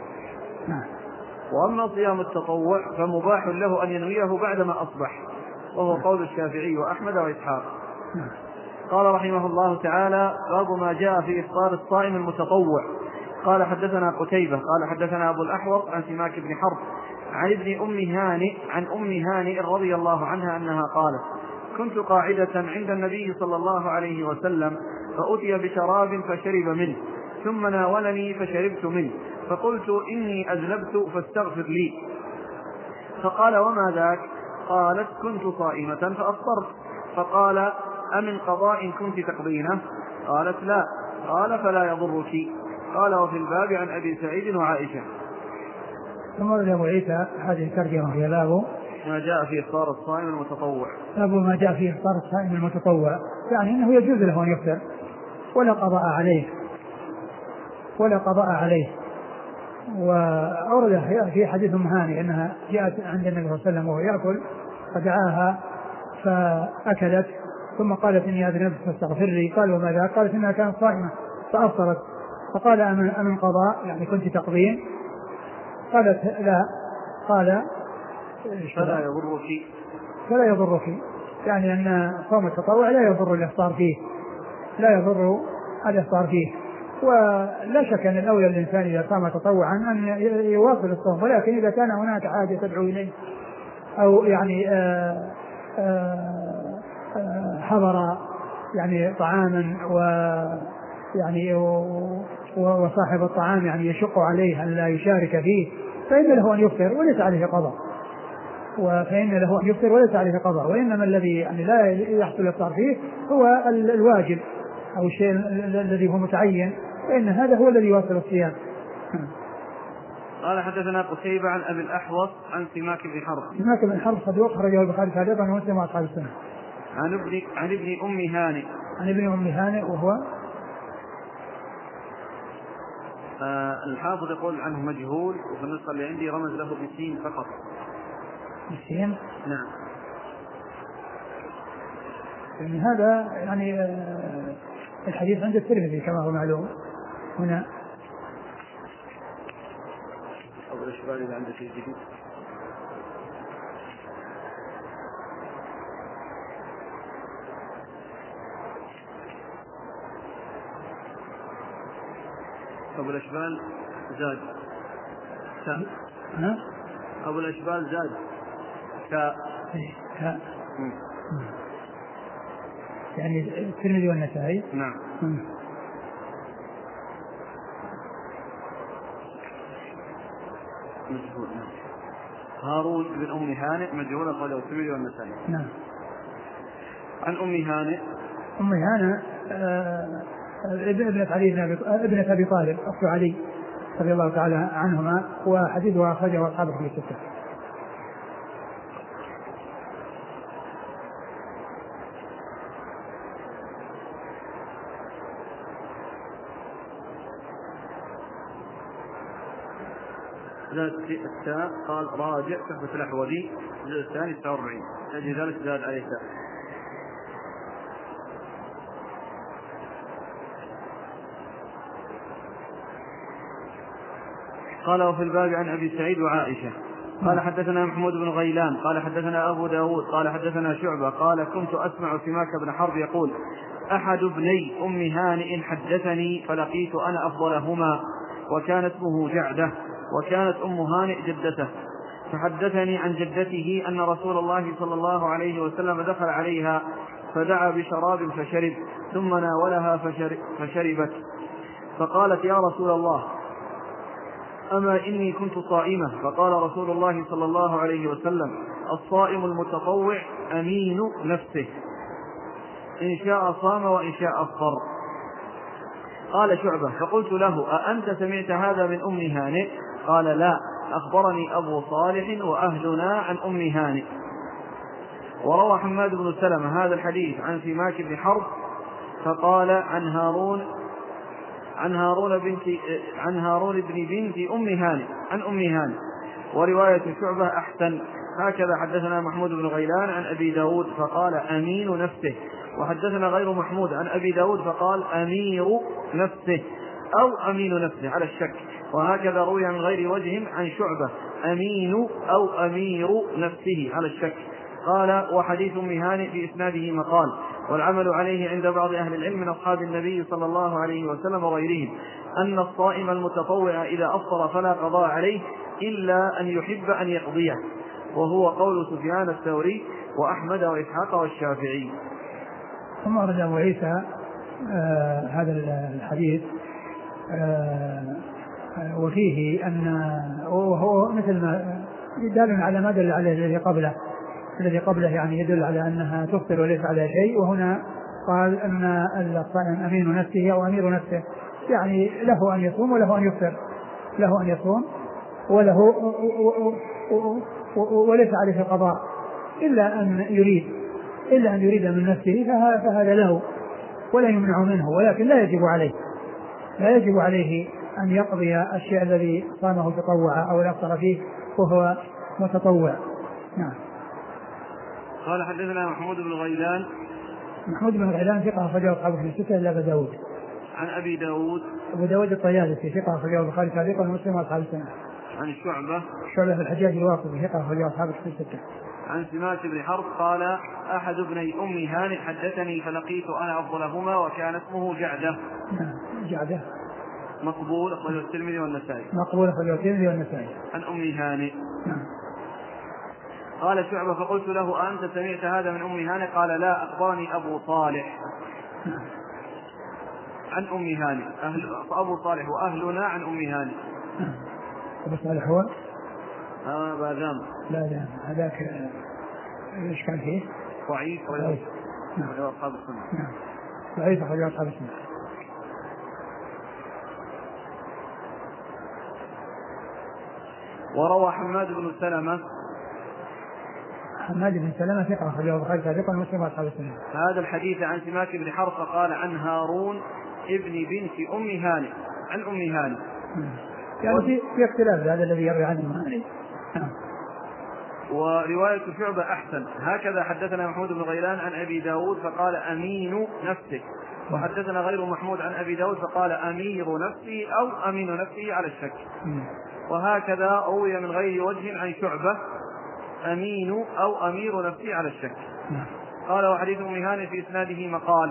S1: وأما صيام التطوع فمباح له أن ينويه بعدما أصبح، وهو قول الشافعي وأحمد وإسحاق. قال رحمه الله تعالى باب ما جاء في إفطار الصائم المتطوع. قال حدثنا قتيبة قال حدثنا أبو الأحوص عن سماك بن حرب عن ابن أم هانئ رضي الله عنها أنها قالت كنت قاعدة عند النبي صلى الله عليه وسلم فأتي بشراب فشرب منه ثم ناولني فشربت منه فقلت إني أذنبت فاستغفر لي. فقال وما ذاك؟ قالت كنت صائمة فأفطرت. فقال أمن قضاء كنت تقضينه؟ قالت لا. قال فلا يضرك. قال وفي الباب عن أبي سعيد وعائشة.
S2: ثم ورد أبو عيسى هذه الترجمة هي باب
S1: ما جاء في إفطار الصائم المتطوع.
S2: باب ما جاء في إفطار الصائم المتطوع، يعني أنه يجوز له أن يفطر ولا قضاء عليه. وأورد في حديث أم هانئ أنها جاءت عند النبي صلى الله عليه وسلم وهو يأكل فدعاها فأكلت ثم قالت إني أذنبت فاستغفر لي. قال وما ذاك؟ قالت إنها كانت صائمة فأفطرت. فقال أمن قضاء يعني كنت تقضين؟ قالت لا. قال فلا يضرك، يعني أن صوم التطوع لا يضر الإفطار فيه، لا يضر الإفطار فيه. ولا شك أن الأولى الإنسان إذا صام تطوعا أن يواصل الصوم، ولكن إذا كان هناك حاجة تدعو إليه أو يعني حضر يعني طعاما ويعني وصاحب الطعام يعني يشق عليه أن لا يشارك فيه فإن له أن يفطر وليس عليه قضاء، وإنما الذي يعني لا يحصل الإفطار فيه هو الواجب أو الشيء الذي هو متعين، فإن هذا هو الذي يواصل الصيام.
S1: قال حدثنا قتيبة عن أبي الأحوص عن سماك بن حرب
S2: صدوق خرجه البخاري تعليقا ومسلم وأصحاب السنة.
S1: عن ابن أم هانئ
S2: وهو
S1: الحافظ يقول عنه مجهول، وفي النسخة اللي عندي رمز له بسين فقط.
S2: بسين؟
S1: نعم.
S2: يعني هذا يعني الحديث عند الترمذي كما هو معلوم. هنا
S1: أول الشباب إذا عنده شيء جديد. أبو الأشبال زاد أبو الأشبال زاد
S2: يعني الترمذي والنسائي.
S1: نعم. مجهول. هارون بن أم هانئ مجهول أخرجه الترمذي والنسائي.
S2: نعم.
S1: عن أم هانئ
S2: ابنة أبي طالب أخت علي رضي الله تعالى عنهما، وحديثها أخرجه أصحاب الكتب الستة.
S1: زاد التاء قال راجع تحفة الأحوذي الجزء الثاني 49 لأجل ذلك زاد عليه تاء. قال وفي الباب عن أبي سعيد وعائشة قال حدثنا محمود بن غيلان قال حدثنا أبو داود قال حدثنا شعبة قال كنت أسمع سماك بن حرب يقول أحد ابني أم هانئ حدثني فلقيت أنا أفضلهما وكان اسمه جعدة وكانت أم هانئ جدته، فحدثني عن جدته أن رسول الله صلى الله عليه وسلم دخل عليها فدعا بشراب فشرب ثم ناولها فشربت، فقالت يا رسول الله أما إني كنت صائمة، فقال رسول الله صلى الله عليه وسلم الصائم المتطوع أمين نفسه إن شاء صام وإن شاء أفطر. قال شعبة فقلت له أأنت سمعت هذا من أم هانئ؟ قال لا، أخبرني أبو صالح وأهلنا عن أم هانئ. وروى حماد بن سلمة هذا الحديث عن سماك بن حرب فقال عن هارون بن بنت أم هانئ عن أم هانئ، ورواية شعبة أحسن. هكذا حدثنا محمود بن غيلان عن أبي داود فقال أمين نفسه، وحدثنا غير محمود عن أبي داود فقال أمير نفسه أو أمين نفسه على الشك، وهكذا روي من غير وجه عن شعبة أمين أو أمير نفسه على الشك. قال وحديث أم هانئ في إسناده مقال، والعمل عليه عند بعض أهل العلم من أصحاب النبي صلى الله عليه وسلم وغيرهم أن الصائم المتطوع إذا أفطر فلا قضاء عليه إلا أن يحب أن يقضيه، وهو قول سفيان الثوري وأحمد وإسحاق والشافعي.
S2: ثم أرد أبو عيسى هذا الحديث وفيه أن وهو مثل ما يدل على ما دل عليه الذي قبله يعني يدل على أنها تفطر وليس على شيء، وهنا قال أن الصائم أمين نفسه أو أمير نفسه، يعني له أن يصوم وله أن يفطر، له أن يصوم وله وليس عليه قضاء إلا أن يريد من نفسه فهذا له ولا يمنع منه، ولكن لا يجب عليه أن يقضي الشيء الذي صامه تطوعا أو الأفطر فيه وهو متطوع. نعم.
S1: قال حدثنا محمود بن غيلان
S2: ثقة أخرجه أصحاب الكتب الستة إلا أبا داود.
S1: عن أبي داود
S2: الطيالسي ثقة أخرجه البخاري تعليقا ومسلم وأصحاب السنة.
S1: عن شعبة
S2: في الحجاج الواقدي ثقة أخرجه أصحاب الكتب الستة.
S1: عن سماك بن حرب قال أحد ابني أم هانئ حدثني فلقيت أنا أفضلهما وكان اسمه جعدة.
S2: جعدة
S1: مقبول أخرجه الترمذي والنسائي.
S2: مقبول أخرجه الترمذي والنسائي.
S1: عن أم هانئ. قال شعبة فقلت له أنت سمعت هذا من أم هانئ؟ قال لا أخبرني أبو صالح. عن أم هانئ أبو صالح وأهلنا عن أم هانئ.
S2: أبو صالح هو
S1: باذام.
S2: لا هذاك ايش كان فيه؟
S1: ضعيف.
S2: نعم.
S1: أصحاب السنة.
S2: نعم. ضعيف أخرجه أصحاب السنة.
S1: وروى حماد بن سلمة
S2: ثقة أخرجه البخاري ثقة ومسلم وأصحاب السنة.
S1: هذا الحديث عن سماك بن حرب قال عن هارون ابن بنت أم هانئ عن أم هانئ.
S2: يعني في اختلاف هذا الذي يروي عنه.
S1: ورواية شعبة أحسن. هكذا حدثنا محمود بن غيلان عن أبي داود فقال أمين نفسه، وحدثنا غير محمود عن أبي داود فقال أمير نفسي أو أمين نفسي على الشك. وهكذا روي من غير وجه عن شعبة أمين أو أمير نفسي على الشك. قال وحديث أم هانئ في إسناده مقال.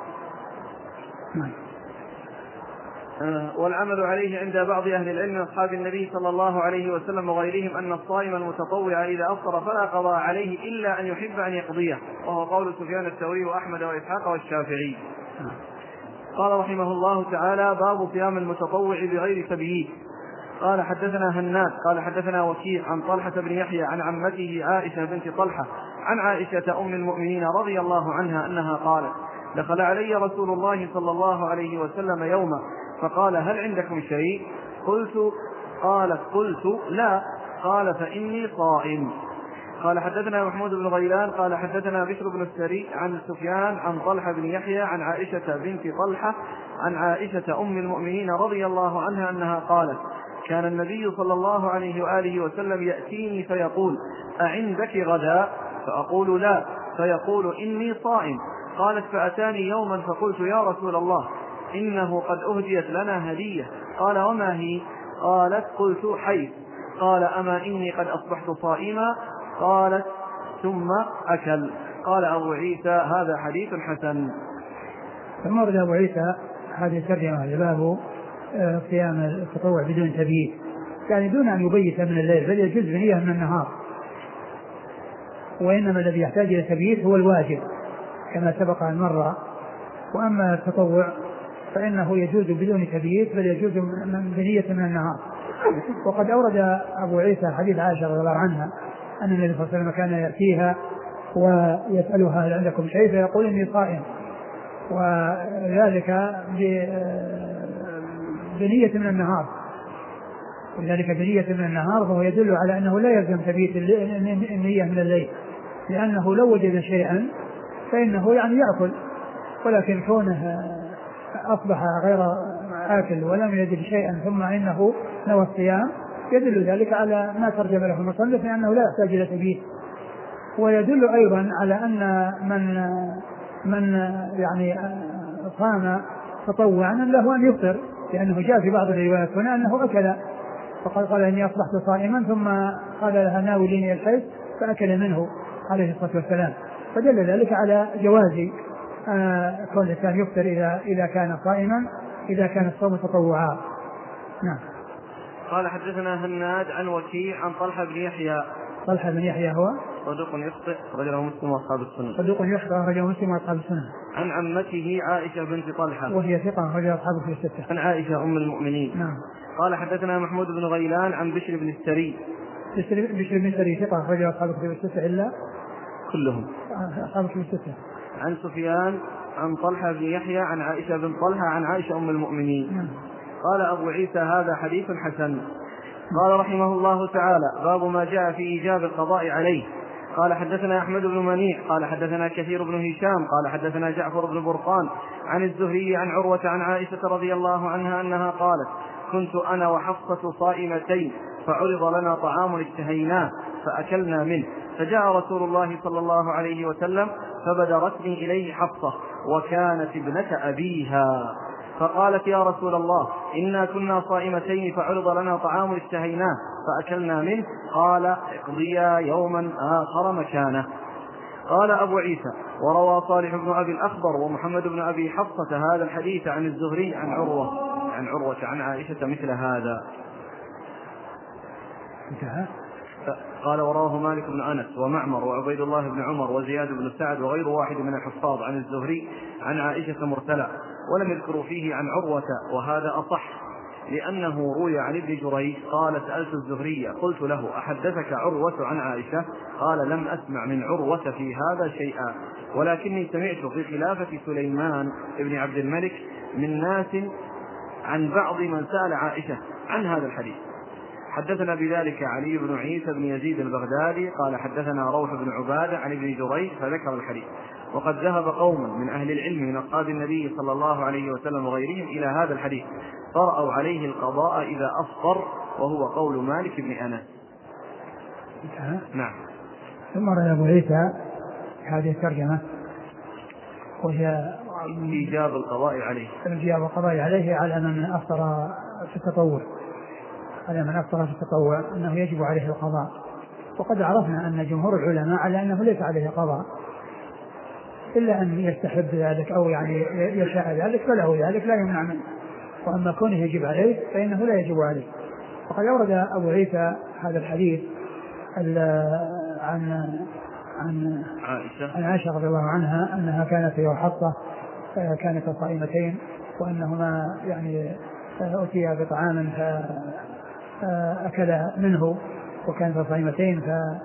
S1: والعمل عليه عند بعض أهل العلم من أصحاب النبي صلى الله عليه وسلم وغيرهم أن الصائم المتطوع إذا أفطر فلا قضاء عليه إلا أن يحب أن يقضيه، وهو قول سفيان الثوري وأحمد وإسحاق والشافعي. قال رحمه الله تعالى باب صيام المتطوع بغير تبييت. قال حدثنا هناد قال حدثنا وكيع عن طلحة بن يحيى عن عمته عائشة بنت طلحة عن عائشة أم المؤمنين رضي الله عنها أنها قالت دخل علي رسول الله صلى الله عليه وسلم يوما فقال هل عندكم شيء؟ قلت لا. قال فإني صائم. قال حدثنا محمود بن غيلان قال حدثنا بشر بن السري عن سفيان عن طلحة بن يحيى عن عائشة بنت طلحة عن عائشة أم المؤمنين رضي الله عنها أنها قالت كان النبي صلى الله عليه وآله وسلم يأتيني فيقول أعندك غداء؟ فأقول لا، فيقول إني صائم. قالت فأتاني يوما فقلت يا رسول الله إنه قد أهديت لنا هدية. قال وما هي؟ قالت قلت حيث. قال أما إني قد أصبحت صائما؟ قالت ثم أكل. قال أبو عيسى هذا حديث حسن.
S2: ثم أرد أبو عيسى هذه الترجمة باب صيام التطوع بدون تبييت، يعني دون أن يبيت من الليل، بل يجوز بنية من النهار، وإنما الذي يحتاج إلى تبييت هو الواجب كما سبق أن مر. وأما التطوع فإنه يجوز بدون تبييت، بل يجوز من بنية من النهار. وقد أورد أبو عيسى حديث عائشة رضي الله عنها أن النبي صلى الله عليه وسلم كان يأتيها ويسألها هل عندكم شيء؟ فيقول إني صائم، وذلك بنية من النهار، ولذلك بنية من النهار فهو يدل على أنه لا يلزم تبييت النية من الليل، لأنه لو وجد شيئا فإنه يعني يأكل، ولكن كونه أصبح غير آكل ولم يجد شيئا ثم إنه نوى الصيام يدل ذلك على ما ترجم له المصنف لأنه لا يحتاج إلى تبييت. ويدل أيضا على أن من يعني صام تطوعا له أن يفطر، لأنه جاء في بعض الروايات هنا أنه أكل، فقال قال إني أصبحت صائما، ثم قال لها ناوليني الحيث فأكل منه عليه الصلاة والسلام، فدل ذلك على جواز كون الإنسان يفطر إذا كان صائما، إذا كان الصوم تطوعا. نعم.
S1: قال حدثنا هناد عن وكيع عن طلحة بن يحيى.
S2: طلحة بن يحيى هو
S1: صدوق يخطئ رجله مسلم وأصحاب السنة.
S2: صدوق يخطئ رجله مسلم وأصحاب السنة.
S1: عن عمته عائشة بنت طلحة
S2: وهي ثقة رجل أصحاب الستة.
S1: عن عائشة أم المؤمنين.
S2: نعم.
S1: قال حدثنا محمود بن غيلان عن بشر بن السري.
S2: بشر بن السري ثقة رجل أصحاب الستة إلا
S1: كلهم
S2: أصحاب الستة.
S1: عن سفيان عن طلحة بن يحيى عن عائشة بن طلحة عن عائشة أم المؤمنين.
S2: نعم.
S1: قال أبو عيسى هذا حديث حسن. قال رحمه الله تعالى باب ما جاء في إيجاب القضاء عليه. قال حدثنا أحمد بن منيع قال حدثنا كثير بن هشام قال حدثنا جعفر بن برقان عن الزهري عن عروة عن عائشة رضي الله عنها أنها قالت كنت أنا وحفصة صائمتين فعرض لنا طعام اشتهيناه فأكلنا منه، فجاء رسول الله صلى الله عليه وسلم فبدرتني إليه حفصة وكانت ابنة أبيها، فقالت يا رسول الله إنا كنا صائمتين فعرض لنا طعام اشتهيناه فأكلنا منه. قال اقضيا يوما آخر مكانه. قال أبو عيسى وروى صالح بن أبي الأخضر ومحمد بن أبي حفصة هذا الحديث عن الزهري عن عروة عن عائشة مثل هذا. قال ورواه مالك بن أنس ومعمر وعبيد الله بن عمر وزياد بن سعد وغير واحد من الحفاظ عن الزهري عن عائشة مرسلا، ولم يذكروا فيه عن عروة، وهذا أصح لأنه روي عن ابن جريج قال سألت الزهري قلت له أحدثك عروة عن عائشة؟ قال لم أسمع من عروة في هذا شيئا، ولكني سمعت في خلافة سليمان بن عبد الملك من ناس عن بعض من سأل عائشة عن هذا الحديث. حدثنا بذلك علي بن عيسى بن يزيد البغدادي قال حدثنا روح بن عبادة عن ابن جريج فذكر الحديث. وقد ذهب قوم من أهل العلم من أصحاب النبي صلى الله عليه وسلم وغيرهم إلى هذا الحديث فرأوا عليه القضاء إذا أفطر، وهو قول مالك بن أنس. نعم.
S2: ثم رأى أبو عيسى هذه الترجمة وهي
S1: إيجاب القضاء عليه،
S2: إيجاب القضاء عليه على من أفطر في التطوع، على من أفطر في التطوع أنه يجب عليه القضاء. وقد عرفنا أن جمهور العلماء على أنه ليس عليه قضاء إلا أن يستحب ذلك أو يعني يشاء ذلك فله ذلك لا يمنع منه، وأما كونه يجب عليه فإنه لا يجب عليه. وقد أورد أبو عيسى هذا الحديث عن عائشة رضي الله عنها أنها كانت هي وحفصة كانت صائمتين، وأنهما يعني أتيا بطعام فأكل منه وكانت صائمتين،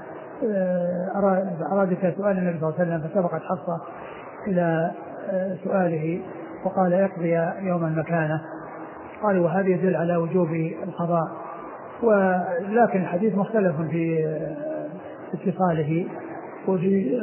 S2: فأرادت سؤال النبي صلى الله عليه وسلم فسبقت حفصة إلى سؤاله وقال يقضي يوما مكانه. قالوا وهذا يدل على وجوب القضاء، ولكن الحديث مختلف في اتصاله وفي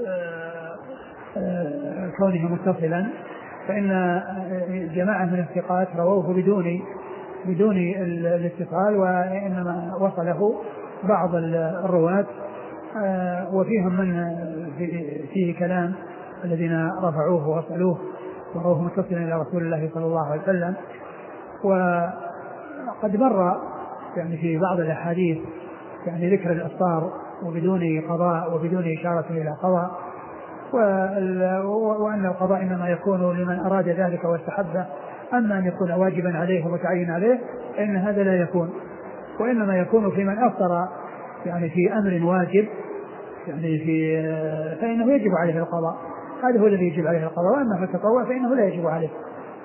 S2: كونه متصلا، فإن جماعة من الثقات رووه بدون الاتصال، وإنما وصله بعض الرواة وفيهم من فيه كلام الذين رفعوه ووصلوه وروه متصلا إلى رسول الله صلى الله عليه وسلم. وقد مر يعني في بعض الأحاديث يعني ذكر الإفطار وبدون قضاء وبدون إشارة إلى قضاء، وأن القضاء إنما يكون لمن أراد ذلك واستحبه، أما أن يكون واجبا عليه ومتعين عليه فإن هذا لا يكون، وإنما يكون في من أفطر يعني في أمر واجب يعني فإنه يجب عليه القضاء، هذا هو الذي يجب عليه القضاء، وأما في التطوع فإنه لا يجب عليه.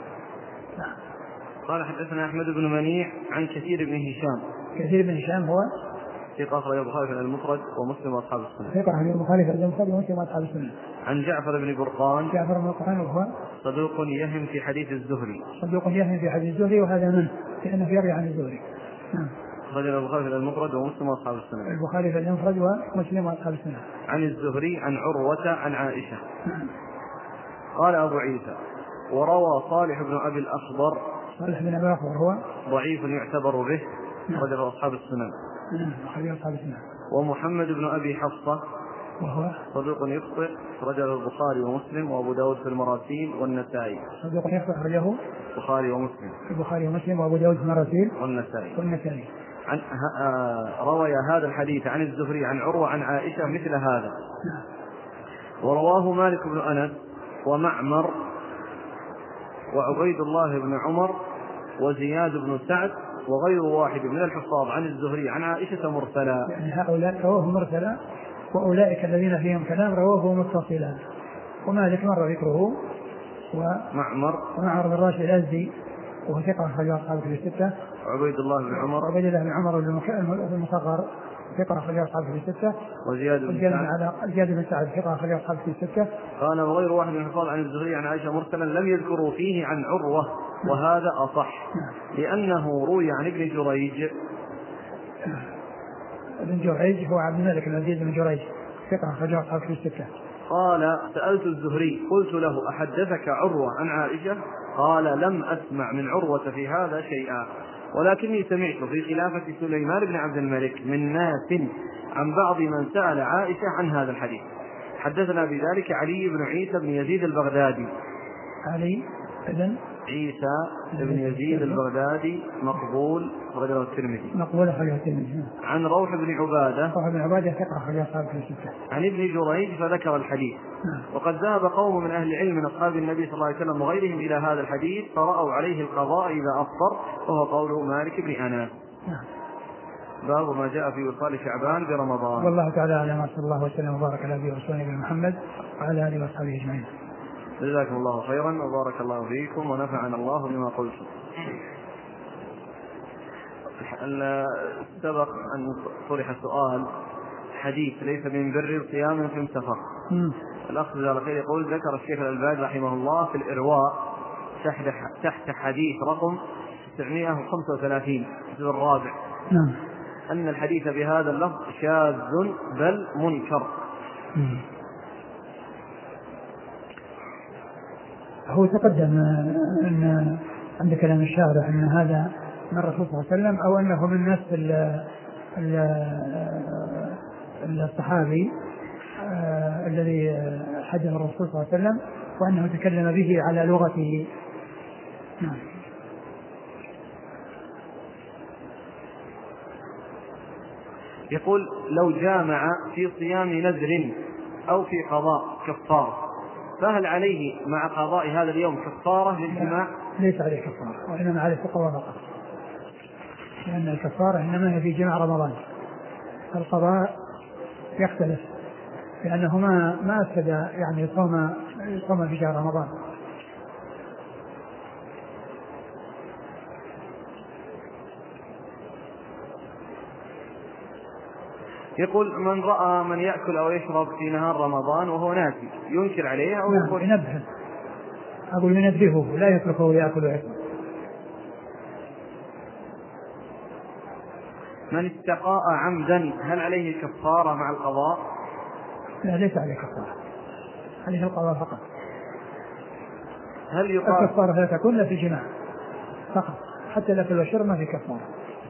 S1: قال حدثنا أحمد بن منيع عن كثير بن هشام.
S2: كثير بن هشام هو
S1: ثقة أخرجه البخاري في المفرد ومسلم وأصحاب السنة.
S2: ثقة أخرجه البخاري في المفرد ومسلم وأصحاب السنة.
S1: عن جعفر بن برقان.
S2: جعفر بن برقان وهو
S1: صدوق يهم في حديث الزهري.
S2: صدوق يهم في حديث الزهري، وهذا منه لأنه يروي عن الزهري. نعم.
S1: أخرجه البخاري في المفرد ومسلم وأصحاب السنة.
S2: البخاري في المفرد ومسلم وأصحاب السنة.
S1: عن الزهري عن عروة عن عائشة. قال أبو عيسى وروى صالح بن أبي الأخضر.
S2: صالح بن أبي الأخضر هو
S1: ضعيف يعتبر به، أخرجه أصحاب السنن.
S2: أخرجه أصحاب السنن.
S1: ومحمد بن أبي حفصة
S2: وهو
S1: صدوق يخطئ، أخرجه البخاري ومسلم وأبو داود في المراسيل والنسائي.
S2: صدوق يخطئ، أخرجه
S1: البخاري ومسلم.
S2: البخاري ومسلم وأبو داود في المراسيل
S1: والنسائي. روى هذا الحديث عن الزهري عن عروة عن عائشة مثل هذا. ورواه مالك بن أنس ومعمر وعبيد الله بن عمر وزياد بن سعد وغير واحد من الحفاظ عن الزهري عن عائشة مرسلا.
S2: يعني هؤلاء رواه مرسلا، وأولئك الذين فيهم كلام رواه متصلا. ومالك مر ذكره
S1: ومعمر
S2: بن راشد الأزدي وهو ثقة أخرجه أصحاب في الستة.
S1: وعبيد الله بن عمر
S2: المصغر ثقة أخرجه أصحاب في الستة.
S1: وزياد
S2: بن سعد ثقة أخرجه أصحاب في الستة.
S1: قال وغير واحد من الحفاظ عن الزهري عن عائشة مرسلا لم يذكروا فيه عن عروة، وهذا أصح لأنه روي عن ابن جريج.
S2: ابن جريج هو عبد الملك بن العزيز بن جريج ثقة أخرجه أصحاب في الستة.
S1: قال سألت الزهري قلت له أحدثك عروة عن عائشة؟ قال لم أسمع من عروة في هذا شيئا، ولكني سمعت في خلافة سليمان بن عبد الملك من ناس عن بعض من سأل عائشة عن هذا الحديث. حدثنا بذلك علي بن عيسى بن يزيد البغدادي.
S2: علي
S1: عيسى بن يزيد البغدادي مقبول أخرجه الترمذي.
S2: مقبول أخرجه الترمذي.
S1: عن روح بن عبادة.
S2: روح بن عبادة ثقة أخرجه أصحاب الكتب الستة.
S1: عن ابن جريج فذكر الحديث. وقد ذهب قوم من أهل العلم من أصحاب النبي صلى الله عليه وسلم وغيرهم إلى هذا الحديث فرأوا عليه القضاء إذا أفطر، وهو قوله مالك بن أنس. باب ما جاء في وصال شعبان برمضان.
S2: والله تعالى أعلم، صلى الله وسلم وبارك على نبينا ورسوله محمد وعلى آله وصحبه أجمعين.
S1: جزاكم الله خيرا وبارك الله فيكم ونفعنا الله بما قلتم. سبق أن طرح سؤال حديث ليس من بر صيام في سفر. الأخ جزاه الله خير يقول ذكر الشيخ الألباني رحمه الله في الإرواء تحت حديث رقم 935 في الرابع أن الحديث بهذا اللفظ شاذ بل منكر.
S2: هو تقدم أن عند كلام الشارع أن هذا من الرسول صلى الله عليه وسلم، أو أنه من نفس الصحابي الذي حدث الرسول صلى الله عليه وسلم، وأنه تكلم به على لغته.
S1: يقول لو جامع في صيام نذر أو في قضاء كفارة، فهل عليه مع قضاء هذا اليوم كفارة للجماع؟
S2: ليس عليه كفارة، وإنما عليه القضاء فقط، لأن الكفارة إنما هي في جماع رمضان. القضاء يختلف لأنه ما أفسد يعني صوم في شهر رمضان.
S1: يقول من رأى من يأكل أو يشرب في نهار رمضان وهو ناسي ينكر عليه أو يقول
S2: ينبه؟ أقول ينبهه لا يتركه يأكل ويشرب.
S1: من استقاء عمدا هل عليه كفارة مع القضاء؟
S2: لا، ليس عليه كفارة، عليه القضاء فقط.
S1: هل يقال
S2: الكفارة لا تكون إلا في الجماع فقط، حتى الأكل والشرب ما في كفارة.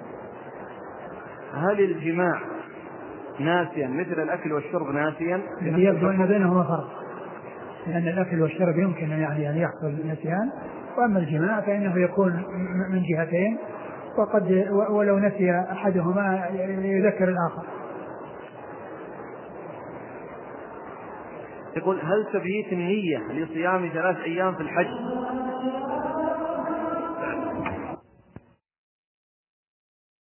S1: هل الجماع ناسيا مثل الأكل والشرب ناسيا؟
S2: يبدو أن بينهما فرق، لأن الأكل والشرب يمكن يعني أن يحصل نسيان، وأما الجماع فإنه يكون من جهتين، وقد ولو نسي أحدهما يذكر الآخر.
S1: يقول هل تبييت النية لصيام 3 أيام في الحج